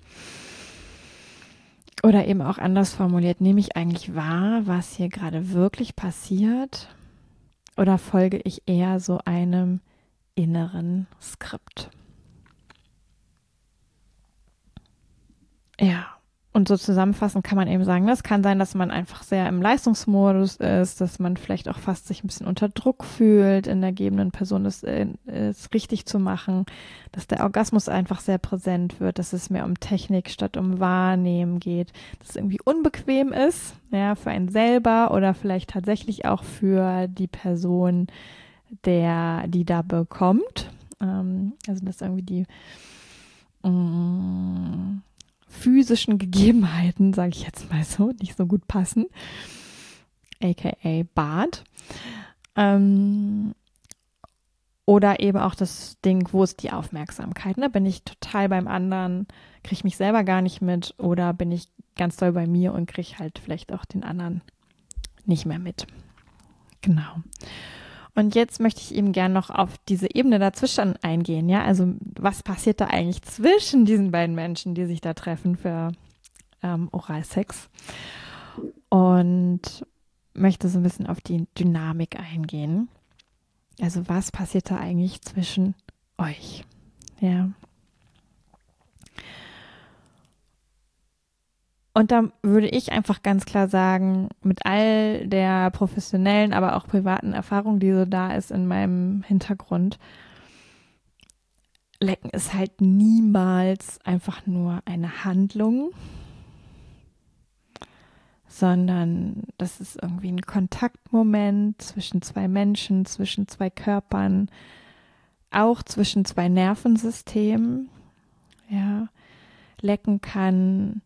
Speaker 1: Oder eben auch anders formuliert, nehme ich eigentlich wahr, was hier gerade wirklich passiert? Oder folge ich eher so einem inneren Skript? Ja, Und so zusammenfassend kann man eben sagen, das kann sein, dass man einfach sehr im Leistungsmodus ist, dass man vielleicht auch fast sich ein bisschen unter Druck fühlt, in der gebenden Person es, es richtig zu machen, dass der Orgasmus einfach sehr präsent wird, dass es mehr um Technik statt um Wahrnehmen geht, dass es irgendwie unbequem ist, ja, für einen selber oder vielleicht tatsächlich auch für die Person, der, die da bekommt. Ähm, also dass irgendwie die mh, physischen Gegebenheiten, sage ich jetzt mal so, nicht so gut passen, aka Bad. Ähm, oder eben auch das Ding, wo ist die Aufmerksamkeit? Ne? Bin ich total beim anderen, kriege ich mich selber gar nicht mit oder bin ich ganz doll bei mir und kriege halt vielleicht auch den anderen nicht mehr mit. Genau. Und jetzt möchte ich eben gerne noch auf diese Ebene dazwischen eingehen. Ja, also was passiert da eigentlich zwischen diesen beiden Menschen, die sich da treffen für ähm, Oralsex? Und möchte so ein bisschen auf die Dynamik eingehen. Also was passiert da eigentlich zwischen euch? Ja. Und da würde ich einfach ganz klar sagen, mit all der professionellen, aber auch privaten Erfahrung, die so da ist in meinem Hintergrund, Lecken ist halt niemals einfach nur eine Handlung, sondern das ist irgendwie ein Kontaktmoment zwischen zwei Menschen, zwischen zwei Körpern, auch zwischen zwei Nervensystemen. Ja, Lecken kann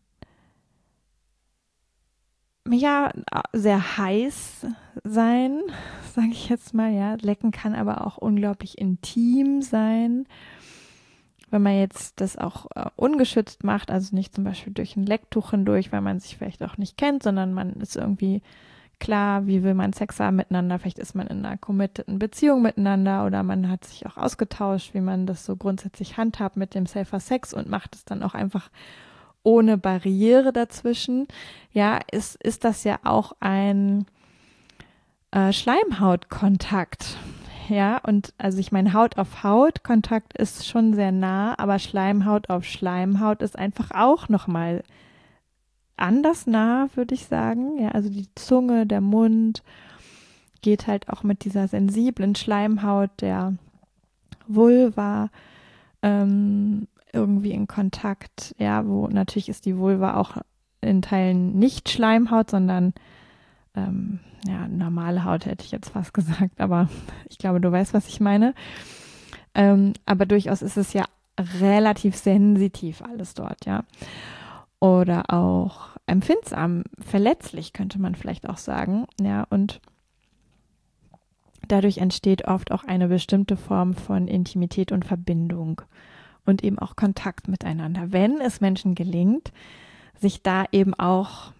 Speaker 1: ja sehr heiß sein, sage ich jetzt mal, ja. Lecken kann aber auch unglaublich intim sein. Wenn man jetzt das auch äh, ungeschützt macht, also nicht zum Beispiel durch ein Lecktuch hindurch, weil man sich vielleicht auch nicht kennt, sondern man ist irgendwie klar, wie will man Sex haben miteinander. Vielleicht ist man in einer committeden Beziehung miteinander oder man hat sich auch ausgetauscht, wie man das so grundsätzlich handhabt mit dem Safer Sex und macht es dann auch einfach ohne Barriere dazwischen. Ja, ist, ist das ja auch ein äh, Schleimhautkontakt. Ja, und also ich meine, Haut auf Haut Kontakt ist schon sehr nah, aber Schleimhaut auf Schleimhaut ist einfach auch nochmal anders nah, würde ich sagen. Ja, also die Zunge, der Mund geht halt auch mit dieser sensiblen Schleimhaut der Vulva ähm, irgendwie in Kontakt. Ja, wo natürlich ist die Vulva auch in Teilen nicht Schleimhaut, sondern ähm, ja, normale Haut hätte ich jetzt fast gesagt, aber ich glaube, du weißt, was ich meine. Ähm, aber durchaus ist es ja relativ sensitiv alles dort, ja. Oder auch empfindsam, verletzlich könnte man vielleicht auch sagen, ja. Und dadurch entsteht oft auch eine bestimmte Form von Intimität und Verbindung und eben auch Kontakt miteinander, wenn es Menschen gelingt, sich da eben auch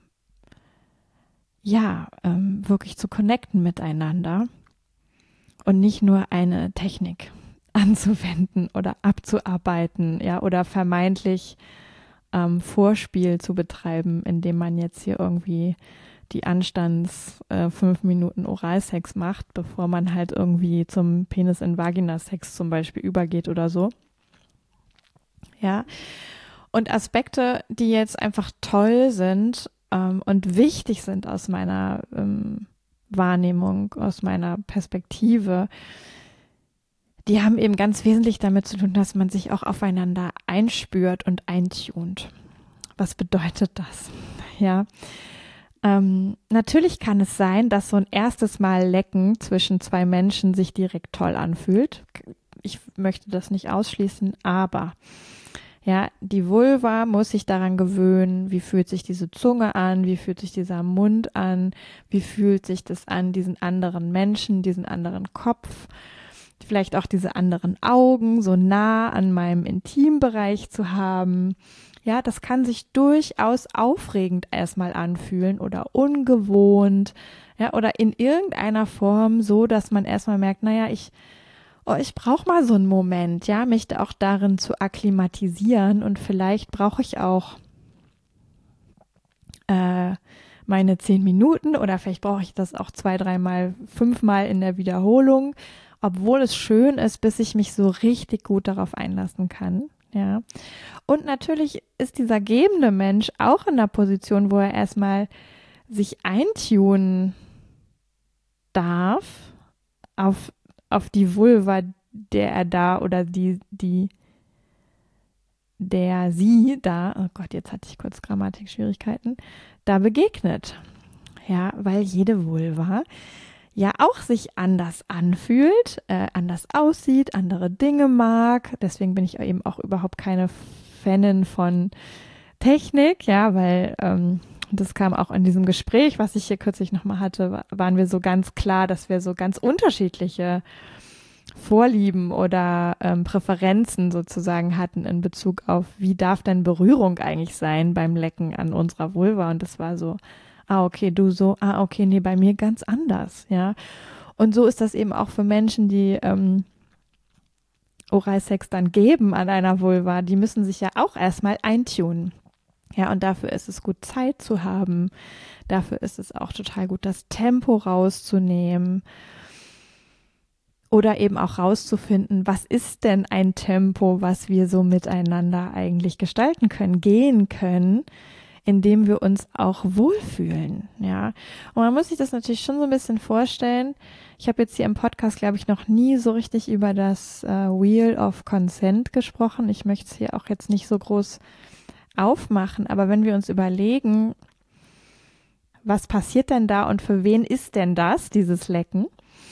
Speaker 1: ja, ähm, wirklich zu connecten miteinander und nicht nur eine Technik anzuwenden oder abzuarbeiten, ja, oder vermeintlich ähm, Vorspiel zu betreiben, indem man jetzt hier irgendwie die Anstands äh, fünf Minuten Oralsex macht, bevor man halt irgendwie zum Penis-in-Vagina-Sex zum Beispiel übergeht oder so. Ja, und Aspekte, die jetzt einfach toll sind, und wichtig sind aus meiner ähm, Wahrnehmung, aus meiner Perspektive, die haben eben ganz wesentlich damit zu tun, dass man sich auch aufeinander einspürt und eintunt. Was bedeutet das? Ja, ähm, natürlich kann es sein, dass so ein erstes Mal Lecken zwischen zwei Menschen sich direkt toll anfühlt. Ich möchte das nicht ausschließen, aber ja, die Vulva muss sich daran gewöhnen, wie fühlt sich diese Zunge an, wie fühlt sich dieser Mund an, wie fühlt sich das an, diesen anderen Menschen, diesen anderen Kopf, vielleicht auch diese anderen Augen so nah an meinem Intimbereich zu haben. Ja, das kann sich durchaus aufregend erstmal anfühlen oder ungewohnt, ja, oder in irgendeiner Form so, dass man erstmal merkt, naja, ich Oh, ich brauche mal so einen Moment, ja, mich da auch darin zu akklimatisieren und vielleicht brauche ich auch äh, meine zehn Minuten oder vielleicht brauche ich das auch zwei, dreimal, fünfmal in der Wiederholung, obwohl es schön ist, bis ich mich so richtig gut darauf einlassen kann, ja. Und natürlich ist dieser gebende Mensch auch in der Position, wo er erstmal sich eintunen darf auf, auf die Vulva, der er da oder die, die, der sie da, oh Gott, jetzt hatte ich kurz Grammatikschwierigkeiten, da begegnet. Ja, weil jede Vulva ja auch sich anders anfühlt, äh, anders aussieht, andere Dinge mag. Deswegen bin ich eben auch überhaupt keine Fanin von Technik, ja, weil ähm, das kam auch in diesem Gespräch, was ich hier kürzlich nochmal hatte, waren wir so ganz klar, dass wir so ganz unterschiedliche Vorlieben oder ähm, Präferenzen sozusagen hatten in Bezug auf, wie darf denn Berührung eigentlich sein beim Lecken an unserer Vulva. Und das war so, ah, okay, du so, ah, okay, nee, bei mir ganz anders, ja. Und so ist das eben auch für Menschen, die ähm, Oralsex dann geben an einer Vulva. Die müssen sich ja auch erstmal eintunen. Ja, und dafür ist es gut, Zeit zu haben. Dafür ist es auch total gut, das Tempo rauszunehmen. Oder eben auch rauszufinden, was ist denn ein Tempo, was wir so miteinander eigentlich gestalten können, gehen können, indem wir uns auch wohlfühlen, ja. Und man muss sich das natürlich schon so ein bisschen vorstellen. Ich habe jetzt hier im Podcast, glaube ich, noch nie so richtig über das äh, Wheel of Consent gesprochen. Ich möchte es hier auch jetzt nicht so groß aufmachen, aber wenn wir uns überlegen, was passiert denn da und für wen ist denn das, dieses Lecken,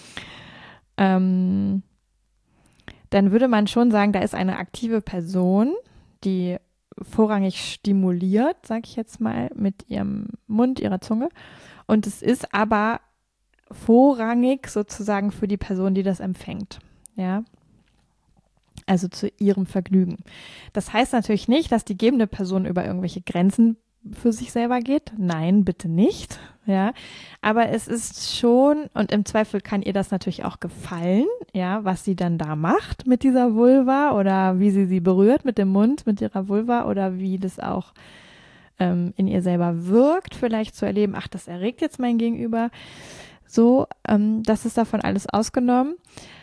Speaker 1: ähm, dann würde man schon sagen, da ist eine aktive Person, die vorrangig stimuliert, sage ich jetzt mal, mit ihrem Mund, ihrer Zunge. Und es ist aber vorrangig sozusagen für die Person, die das empfängt. Ja, also zu ihrem Vergnügen. Das heißt natürlich nicht, dass die gebende Person über irgendwelche Grenzen für sich selber geht. Nein, bitte nicht. Ja, aber es ist schon, und im Zweifel kann ihr das natürlich auch gefallen, ja, was sie dann da macht mit dieser Vulva oder wie sie sie berührt mit dem Mund, mit ihrer Vulva oder wie das auch ähm, in ihr selber wirkt, vielleicht zu erleben, ach, das erregt jetzt mein Gegenüber. So, ähm, das ist davon alles ausgenommen.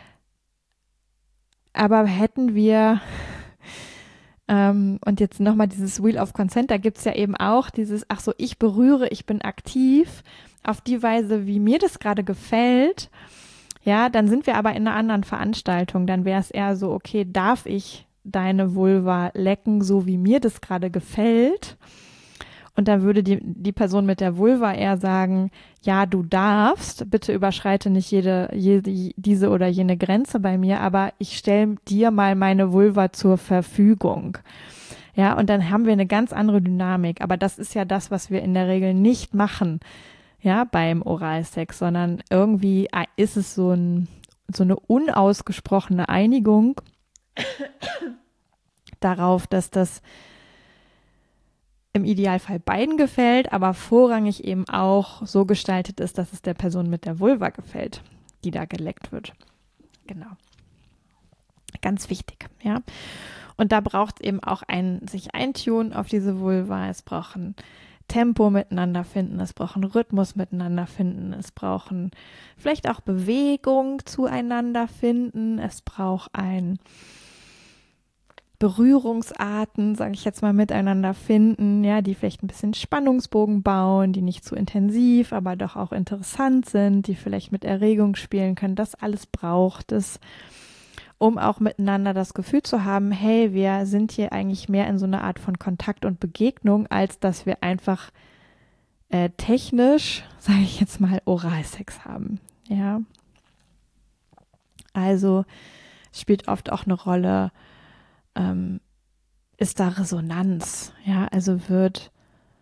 Speaker 1: Aber hätten wir, ähm, und jetzt nochmal dieses Wheel of Consent, da gibt es ja eben auch dieses, ach so, ich berühre, ich bin aktiv, auf die Weise, wie mir das gerade gefällt, ja, dann sind wir aber in einer anderen Veranstaltung. Dann wäre es eher so, okay, darf ich deine Vulva lecken, so wie mir das gerade gefällt? Und dann würde die, die Person mit der Vulva eher sagen, ja, du darfst, bitte überschreite nicht jede, jede diese oder jene Grenze bei mir, aber ich stelle dir mal meine Vulva zur Verfügung. Ja, und dann haben wir eine ganz andere Dynamik. Aber das ist ja das, was wir in der Regel nicht machen, ja, beim Oralsex, sondern irgendwie ist es so, ein, so eine unausgesprochene Einigung darauf, dass das im Idealfall beiden gefällt, aber vorrangig eben auch so gestaltet ist, dass es der Person mit der Vulva gefällt, die da geleckt wird. Genau. Ganz wichtig, ja. Und da braucht es eben auch ein sich eintunen auf diese Vulva. Es braucht ein Tempo miteinander finden, es braucht einen Rhythmus miteinander finden, es braucht ein, vielleicht auch Bewegung zueinander finden, es braucht ein Berührungsarten, sage ich jetzt mal, miteinander finden, ja, die vielleicht ein bisschen Spannungsbogen bauen, die nicht zu intensiv, aber doch auch interessant sind, die vielleicht mit Erregung spielen können. Das alles braucht es, um auch miteinander das Gefühl zu haben, hey, wir sind hier eigentlich mehr in so einer Art von Kontakt und Begegnung, als dass wir einfach äh, technisch, sage ich jetzt mal, Oralsex haben, ja. Also spielt oft auch eine Rolle, Ähm, ist da Resonanz, ja, also wird,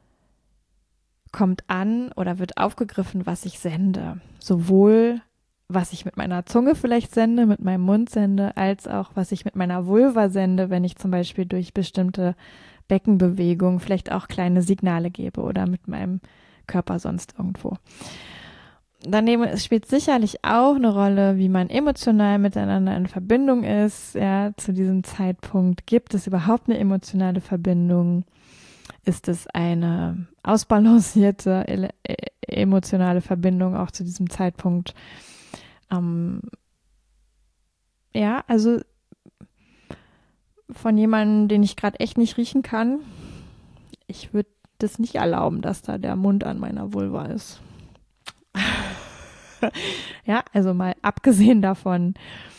Speaker 1: kommt an oder wird aufgegriffen, was ich sende, sowohl was ich mit meiner Zunge vielleicht sende, mit meinem Mund sende, als auch was ich mit meiner Vulva sende, wenn ich zum Beispiel durch bestimmte Beckenbewegungen vielleicht auch kleine Signale gebe oder mit meinem Körper sonst irgendwo. Daneben spielt sicherlich auch eine Rolle, wie man emotional miteinander in Verbindung ist. Ja, zu diesem Zeitpunkt gibt es überhaupt eine emotionale Verbindung? Ist es eine ausbalancierte ele- e- emotionale Verbindung auch zu diesem Zeitpunkt? Ähm, ja, also von jemandem, den ich gerade echt nicht riechen kann, ich würde das nicht erlauben, dass da der Mund an meiner Vulva ist. Ja, also mal abgesehen davon,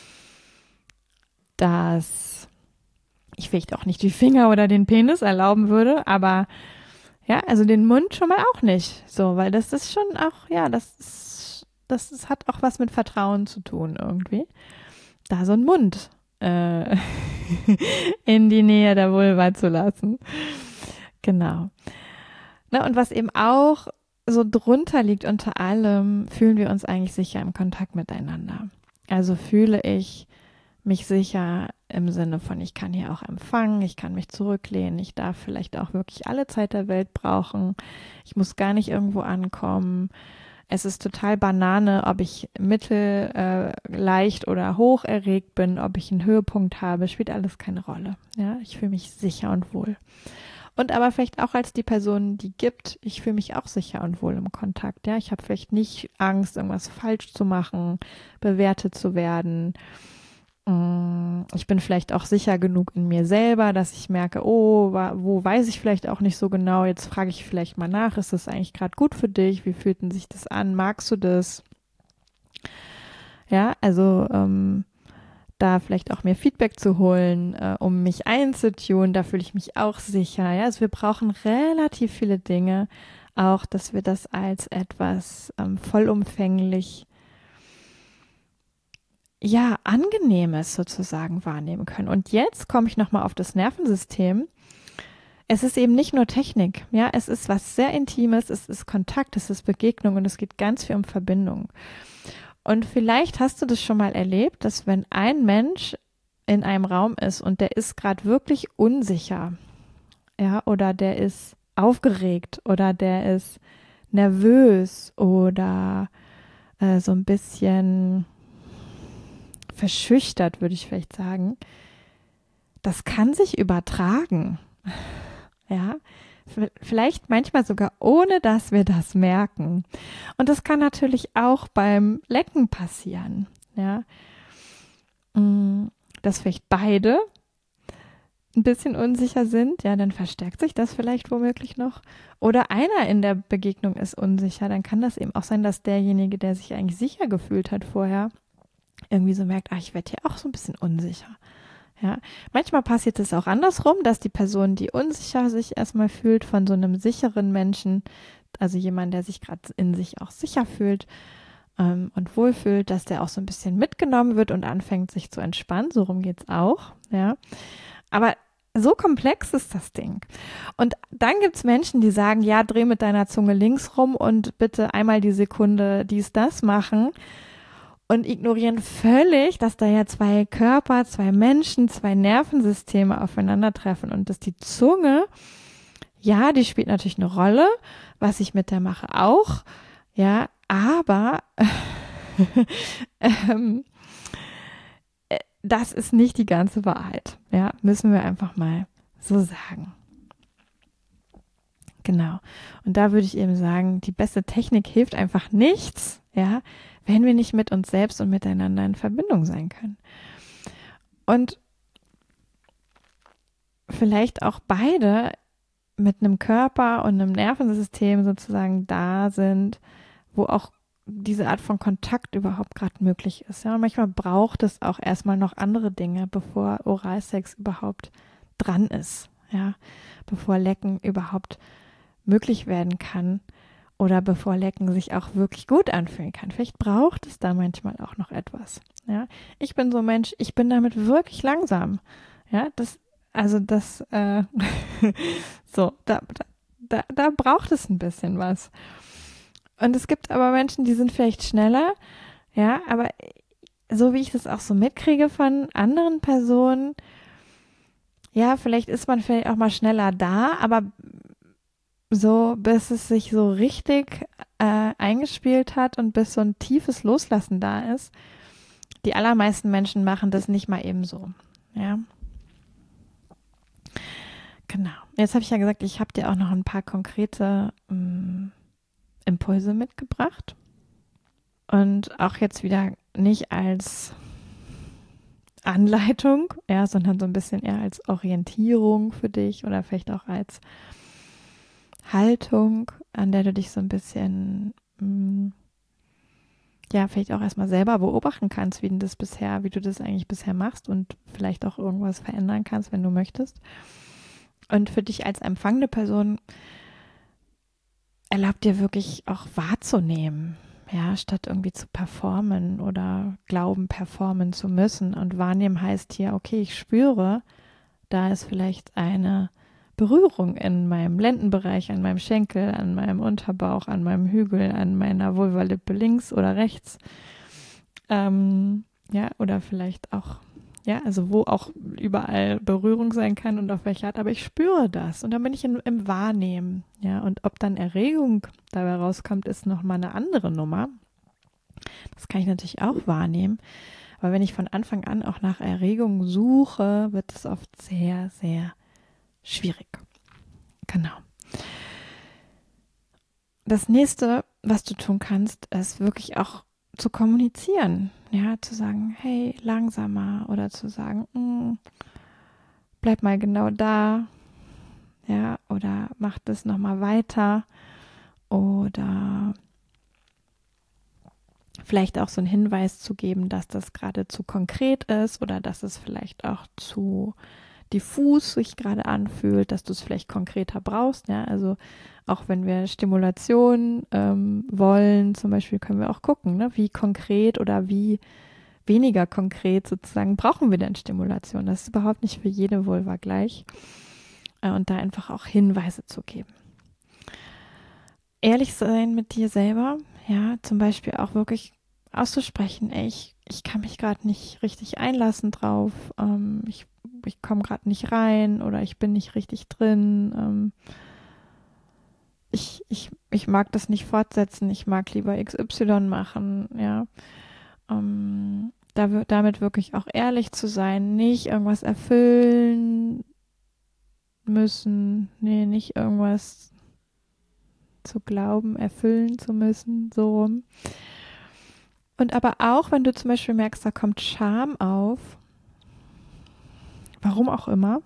Speaker 1: dass ich vielleicht auch nicht die Finger oder den Penis erlauben würde, aber ja, also den Mund schon mal auch nicht. So, weil das ist schon auch, ja, das ist, das ist, hat auch was mit Vertrauen zu tun irgendwie. Da so einen Mund äh, in die Nähe der Vulva zu lassen. Genau. Na, und was eben auch so drunter liegt unter allem, fühlen wir uns eigentlich sicher im Kontakt miteinander. Also fühle ich mich sicher im Sinne von, ich kann hier auch empfangen, ich kann mich zurücklehnen, ich darf vielleicht auch wirklich alle Zeit der Welt brauchen, ich muss gar nicht irgendwo ankommen. Es ist total Banane, ob ich mittel, äh, leicht oder hoch erregt bin, ob ich einen Höhepunkt habe, spielt alles keine Rolle. Ja, ich fühle mich sicher und wohl. Und aber vielleicht auch als die Person, die gibt, ich fühle mich auch sicher und wohl im Kontakt. Ja, ich habe vielleicht nicht Angst, irgendwas falsch zu machen, bewertet zu werden. Ich bin vielleicht auch sicher genug in mir selber, dass ich merke, oh, wo weiß ich vielleicht auch nicht so genau. Jetzt frage ich vielleicht mal nach, ist das eigentlich gerade gut für dich? Wie fühlt denn sich das an? Magst du das? Ja, also ähm, da vielleicht auch mir Feedback zu holen, äh, um mich einzutun, da fühle ich mich auch sicher. Ja, also wir brauchen relativ viele Dinge, auch dass wir das als etwas ähm, vollumfänglich ja, Angenehmes sozusagen wahrnehmen können. Und jetzt komme ich nochmal auf das Nervensystem. Es ist eben nicht nur Technik, ja, es ist was sehr Intimes, es ist Kontakt, es ist Begegnung und es geht ganz viel um Verbindung. Und vielleicht hast du das schon mal erlebt, dass wenn ein Mensch in einem Raum ist und der ist gerade wirklich unsicher, ja, oder der ist aufgeregt oder der ist nervös oder äh, so ein bisschen verschüchtert, würde ich vielleicht sagen, das kann sich übertragen. Ja, vielleicht manchmal sogar ohne, dass wir das merken. Und das kann natürlich auch beim Lecken passieren. Ja, dass vielleicht beide ein bisschen unsicher sind, ja, dann verstärkt sich das vielleicht womöglich noch. Oder einer in der Begegnung ist unsicher, dann kann das eben auch sein, dass derjenige, der sich eigentlich sicher gefühlt hat vorher, irgendwie so merkt, ach, ich werde hier auch so ein bisschen unsicher. Ja, manchmal passiert es auch andersrum, dass die Person, die unsicher sich erstmal fühlt, von so einem sicheren Menschen, also jemand, der sich gerade in sich auch sicher fühlt ähm, und wohlfühlt, dass der auch so ein bisschen mitgenommen wird und anfängt, sich zu entspannen. So rum geht's auch. Ja, aber so komplex ist das Ding. Und dann gibt's Menschen, die sagen, ja, dreh mit deiner Zunge links rum und bitte einmal die Sekunde dies, das machen. Und ignorieren völlig, dass da ja zwei Körper, zwei Menschen, zwei Nervensysteme aufeinandertreffen und dass die Zunge, ja, die spielt natürlich eine Rolle, was ich mit der mache auch, ja, aber ähm, das ist nicht die ganze Wahrheit, ja, müssen wir einfach mal so sagen. Genau. Und da würde ich eben sagen, die beste Technik hilft einfach nichts, ja, wenn wir nicht mit uns selbst und miteinander in Verbindung sein können. Und vielleicht auch beide mit einem Körper und einem Nervensystem sozusagen da sind, wo auch diese Art von Kontakt überhaupt gerade möglich ist. Ja, und manchmal braucht es auch erstmal noch andere Dinge, bevor Oralsex überhaupt dran ist, ja, bevor Lecken überhaupt möglich werden kann. Oder bevor Lecken sich auch wirklich gut anfühlen kann. Vielleicht braucht es da manchmal auch noch etwas. Ja, ich bin so ein Mensch, ich bin damit wirklich langsam. Ja, das, also das, äh, so, da, da, da braucht es ein bisschen was. Und es gibt aber Menschen, die sind vielleicht schneller. Ja, aber so wie ich das auch so mitkriege von anderen Personen, ja, vielleicht ist man vielleicht auch mal schneller da, aber so, bis es sich so richtig äh, eingespielt hat und bis so ein tiefes Loslassen da ist. Die allermeisten Menschen machen das nicht mal eben so. Ja. Genau. Jetzt habe ich ja gesagt, ich habe dir auch noch ein paar konkrete ähm, Impulse mitgebracht. Und auch jetzt wieder nicht als Anleitung, ja, sondern so ein bisschen eher als Orientierung für dich oder vielleicht auch als Haltung, an der du dich so ein bisschen, mh, ja, vielleicht auch erstmal selber beobachten kannst, wie du das bisher, wie du das eigentlich bisher machst und vielleicht auch irgendwas verändern kannst, wenn du möchtest. Und für dich als empfangende Person erlaubt dir wirklich auch wahrzunehmen, ja, statt irgendwie zu performen oder glauben, performen zu müssen. Und wahrnehmen heißt hier, okay, ich spüre, da ist vielleicht eine Berührung in meinem Lendenbereich, an meinem Schenkel, an meinem Unterbauch, an meinem Hügel, an meiner Vulvalippe links oder rechts. Ähm, ja, oder vielleicht auch, ja, also wo auch überall Berührung sein kann und auf welche Art, aber ich spüre das und dann bin ich in, im Wahrnehmen, ja, und ob dann Erregung dabei rauskommt, ist nochmal eine andere Nummer. Das kann ich natürlich auch wahrnehmen, aber wenn ich von Anfang an auch nach Erregung suche, wird es oft sehr, sehr schwierig. Genau. Das nächste, was du tun kannst, ist wirklich auch zu kommunizieren. Ja, zu sagen, hey, langsamer oder zu sagen, mm, bleib mal genau da. Ja, oder mach das nochmal weiter. Oder vielleicht auch so einen Hinweis zu geben, dass das gerade zu konkret ist oder dass es vielleicht auch zu diffus sich gerade anfühlt, dass du es vielleicht konkreter brauchst. Ja, also auch wenn wir Stimulation ähm, wollen, zum Beispiel können wir auch gucken, ne, wie konkret oder wie weniger konkret sozusagen brauchen wir denn Stimulation. Das ist überhaupt nicht für jede Vulva gleich. Äh, und da einfach auch Hinweise zu geben. Ehrlich sein mit dir selber, ja, zum Beispiel auch wirklich auszusprechen, ey, ich, ich kann mich gerade nicht richtig einlassen drauf, ähm, ich, ich komme gerade nicht rein oder ich bin nicht richtig drin, ähm, ich, ich, ich mag das nicht fortsetzen, ich mag lieber X Y machen, ja, ähm, da, damit wirklich auch ehrlich zu sein, nicht irgendwas erfüllen müssen, nee, nicht irgendwas zu glauben, erfüllen zu müssen, so rum. Und aber auch, wenn du zum Beispiel merkst, da kommt Scham auf, warum auch immer,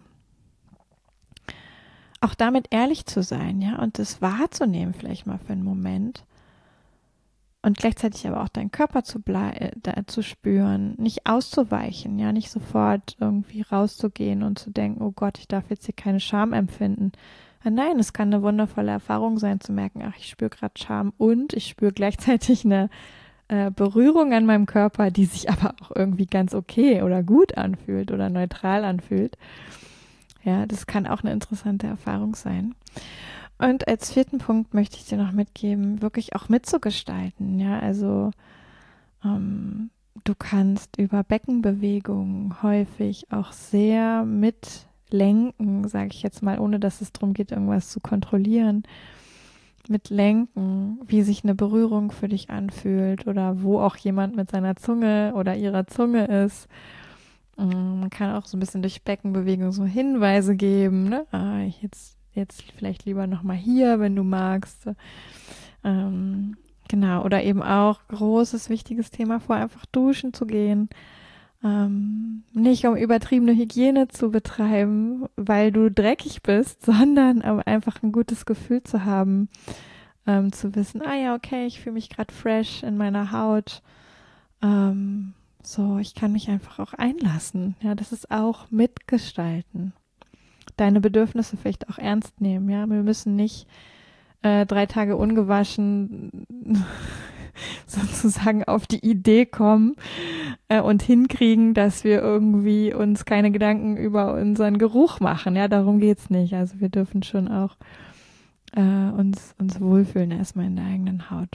Speaker 1: auch damit ehrlich zu sein, ja, und das wahrzunehmen vielleicht mal für einen Moment und gleichzeitig aber auch deinen Körper zu, blei- äh, zu spüren, nicht auszuweichen, ja, nicht sofort irgendwie rauszugehen und zu denken, oh Gott, ich darf jetzt hier keine Scham empfinden. Nein, es kann eine wundervolle Erfahrung sein, zu merken, ach, ich spüre gerade Scham und ich spüre gleichzeitig eine äh, Berührung an meinem Körper, die sich aber auch irgendwie ganz okay oder gut anfühlt oder neutral anfühlt. Ja, das kann auch eine interessante Erfahrung sein. Und als vierten Punkt möchte ich dir noch mitgeben, wirklich auch mitzugestalten. Ja, also ähm, du kannst über Beckenbewegungen häufig auch sehr mitlenken, sage ich jetzt mal, ohne dass es darum geht, irgendwas zu kontrollieren. Mitlenken, wie sich eine Berührung für dich anfühlt oder wo auch jemand mit seiner Zunge oder ihrer Zunge ist. Man kann auch so ein bisschen durch Beckenbewegung so Hinweise geben, ne? Ah, jetzt, jetzt vielleicht lieber nochmal hier, wenn du magst. Ähm, genau, oder eben auch großes, wichtiges Thema vor, einfach duschen zu gehen. Ähm, nicht um übertriebene Hygiene zu betreiben, weil du dreckig bist, sondern um einfach ein gutes Gefühl zu haben, ähm, zu wissen, ah ja, okay, ich fühle mich gerade fresh in meiner Haut. Ähm, so, ich kann mich einfach auch einlassen. Ja, das ist auch mitgestalten. Deine Bedürfnisse vielleicht auch ernst nehmen. Ja, wir müssen nicht äh, drei Tage ungewaschen sozusagen auf die Idee kommen äh, und hinkriegen, dass wir irgendwie uns keine Gedanken über unseren Geruch machen. Ja, darum geht's nicht. Also wir dürfen schon auch äh, uns, uns wohlfühlen erstmal in der eigenen Haut.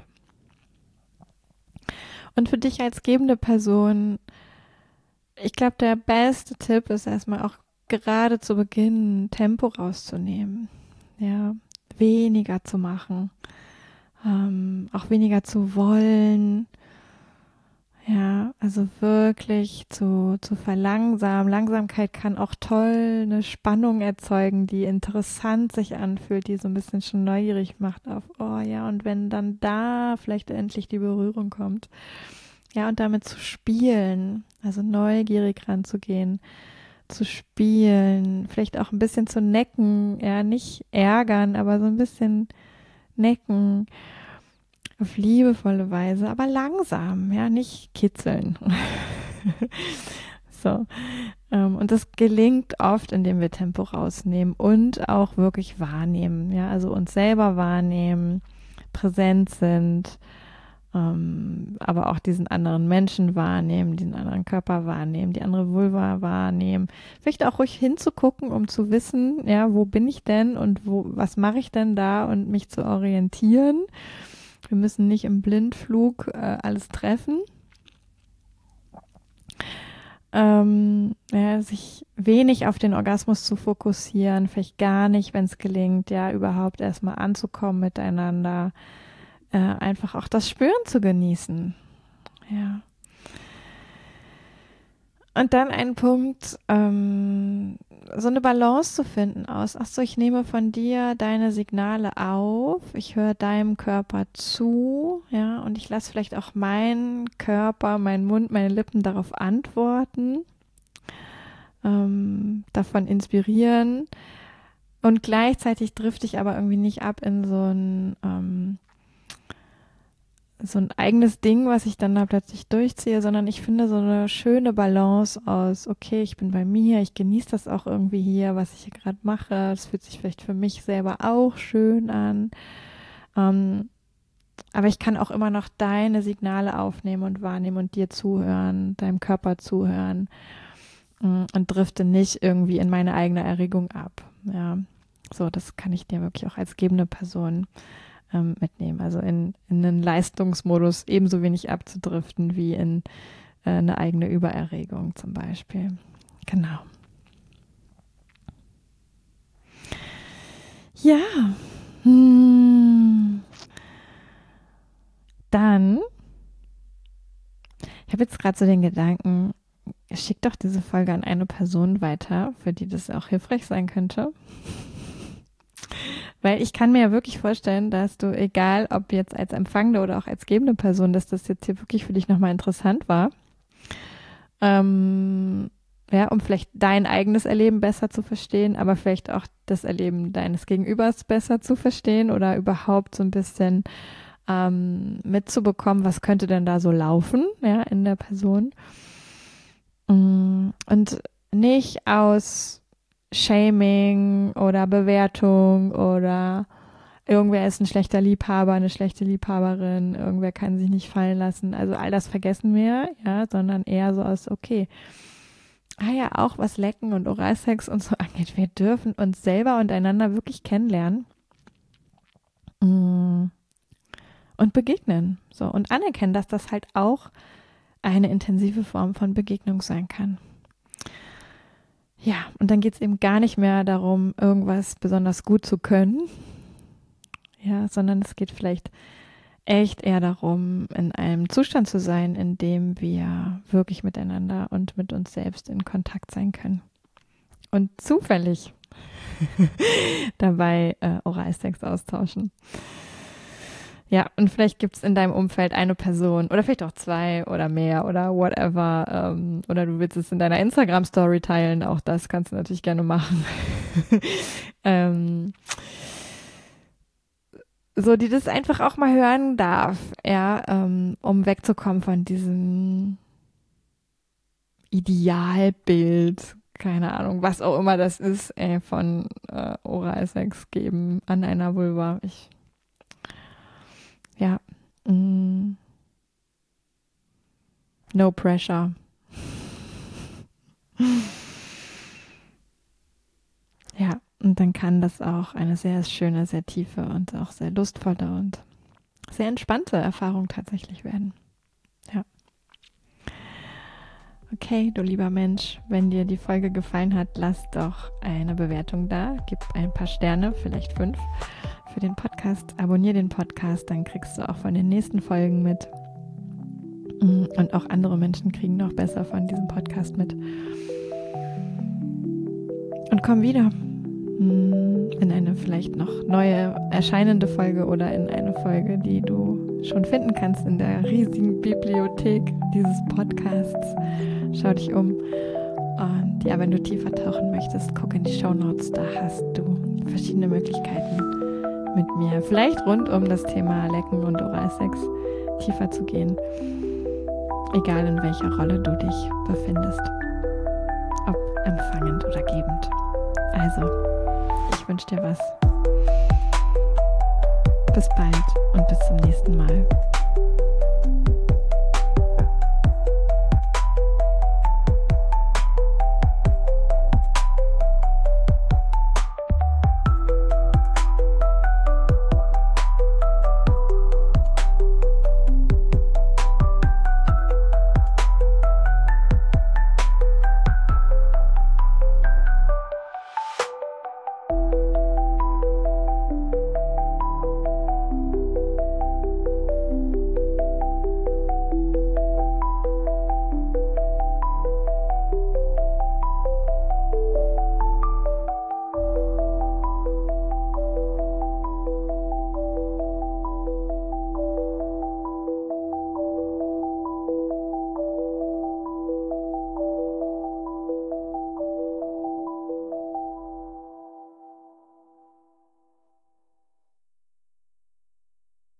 Speaker 1: Und für dich als gebende Person, ich glaube, der beste Tipp ist erstmal auch gerade zu Beginn Tempo rauszunehmen. Ja, weniger zu machen. Ähm, auch weniger zu wollen. Ja, also wirklich zu, zu verlangsamen. Langsamkeit kann auch toll eine Spannung erzeugen, die interessant sich anfühlt, die so ein bisschen schon neugierig macht auf, oh ja, und wenn dann da vielleicht endlich die Berührung kommt. Ja, und damit zu spielen. Also neugierig ranzugehen, zu spielen, vielleicht auch ein bisschen zu necken, ja, nicht ärgern, aber so ein bisschen necken, auf liebevolle Weise, aber langsam, ja, nicht kitzeln. So. Ähm, und das gelingt oft, indem wir Tempo rausnehmen und auch wirklich wahrnehmen, ja, also uns selber wahrnehmen, präsent sind, ähm, aber auch diesen anderen Menschen wahrnehmen, diesen anderen Körper wahrnehmen, die andere Vulva wahrnehmen. Vielleicht auch ruhig hinzugucken, um zu wissen, ja, wo bin ich denn und wo, was mache ich denn da und mich zu orientieren. Wir müssen nicht im Blindflug äh, alles treffen. Ähm, ja, sich wenig auf den Orgasmus zu fokussieren, vielleicht gar nicht, wenn es gelingt, ja, überhaupt erstmal anzukommen miteinander, äh, einfach auch das Spüren zu genießen. Ja. Und dann ein Punkt, ähm, so eine Balance zu finden aus, ach so, ich nehme von dir deine Signale auf, ich höre deinem Körper zu, ja, und ich lasse vielleicht auch meinen Körper, meinen Mund, meine Lippen darauf antworten, ähm, davon inspirieren und gleichzeitig drifte ich aber irgendwie nicht ab in so ein, ähm, so ein eigenes Ding, was ich dann da plötzlich durchziehe, sondern ich finde so eine schöne Balance aus, okay, ich bin bei mir, ich genieße das auch irgendwie hier, was ich hier gerade mache, das fühlt sich vielleicht für mich selber auch schön an, ähm, aber ich kann auch immer noch deine Signale aufnehmen und wahrnehmen und dir zuhören, deinem Körper zuhören mm, und drifte nicht irgendwie in meine eigene Erregung ab, ja, so, das kann ich dir wirklich auch als gebende Person Ähm, mitnehmen. Also in, in einen Leistungsmodus ebenso wenig abzudriften wie in äh, eine eigene Übererregung zum Beispiel. Genau. Ja. Hm. Dann, ich habe jetzt gerade so den Gedanken, schick doch diese Folge an eine Person weiter, für die das auch hilfreich sein könnte. Weil ich kann mir ja wirklich vorstellen, dass du, egal ob jetzt als empfangende oder auch als gebende Person, dass das jetzt hier wirklich für dich nochmal interessant war. Ähm, ja, um vielleicht dein eigenes Erleben besser zu verstehen, aber vielleicht auch das Erleben deines Gegenübers besser zu verstehen oder überhaupt so ein bisschen ähm, mitzubekommen, was könnte denn da so laufen, ja, in der Person. Und nicht aus Shaming oder Bewertung oder irgendwer ist ein schlechter Liebhaber, eine schlechte Liebhaberin, irgendwer kann sich nicht fallen lassen. Also all das vergessen wir, ja, sondern eher so aus, okay, ah ja, auch was Lecken und Oralsex und so angeht, wir dürfen uns selber und einander wirklich kennenlernen und begegnen, so, und anerkennen, dass das halt auch eine intensive Form von Begegnung sein kann. Ja, und dann geht es eben gar nicht mehr darum, irgendwas besonders gut zu können, ja, sondern es geht vielleicht echt eher darum, in einem Zustand zu sein, in dem wir wirklich miteinander und mit uns selbst in Kontakt sein können. Und zufällig dabei äh, Oralsex austauschen. Ja, und vielleicht gibt es in deinem Umfeld eine Person oder vielleicht auch zwei oder mehr oder whatever. Ähm, oder du willst es in deiner Instagram-Story teilen. Auch das kannst du natürlich gerne machen. ähm, so, die das einfach auch mal hören darf, ja, ähm, um wegzukommen von diesem Idealbild, keine Ahnung, was auch immer das ist, ey, von äh, Oralsex geben an einer Vulva. Ich Ja, mm, no pressure. Ja, und dann kann das auch eine sehr schöne, sehr tiefe und auch sehr lustvolle und sehr entspannte Erfahrung tatsächlich werden. Ja. Okay, du lieber Mensch, wenn dir die Folge gefallen hat, lass doch eine Bewertung da, gib ein paar Sterne, vielleicht fünf, für den Podcast, abonniere den Podcast, dann kriegst du auch von den nächsten Folgen mit. Und auch andere Menschen kriegen noch besser von diesem Podcast mit. Und komm wieder in eine vielleicht noch neue erscheinende Folge oder in eine Folge, die du schon finden kannst in der riesigen Bibliothek dieses Podcasts. schau dich um. Und ja, wenn du tiefer tauchen möchtest, guck in die Shownotes, da hast du verschiedene Möglichkeiten mit mir, vielleicht rund um das Thema Lecken und Oralsex tiefer zu gehen. Egal in welcher Rolle du dich befindest. Ob empfangend oder gebend. Also, ich wünsche dir was. Bis bald und bis zum nächsten Mal.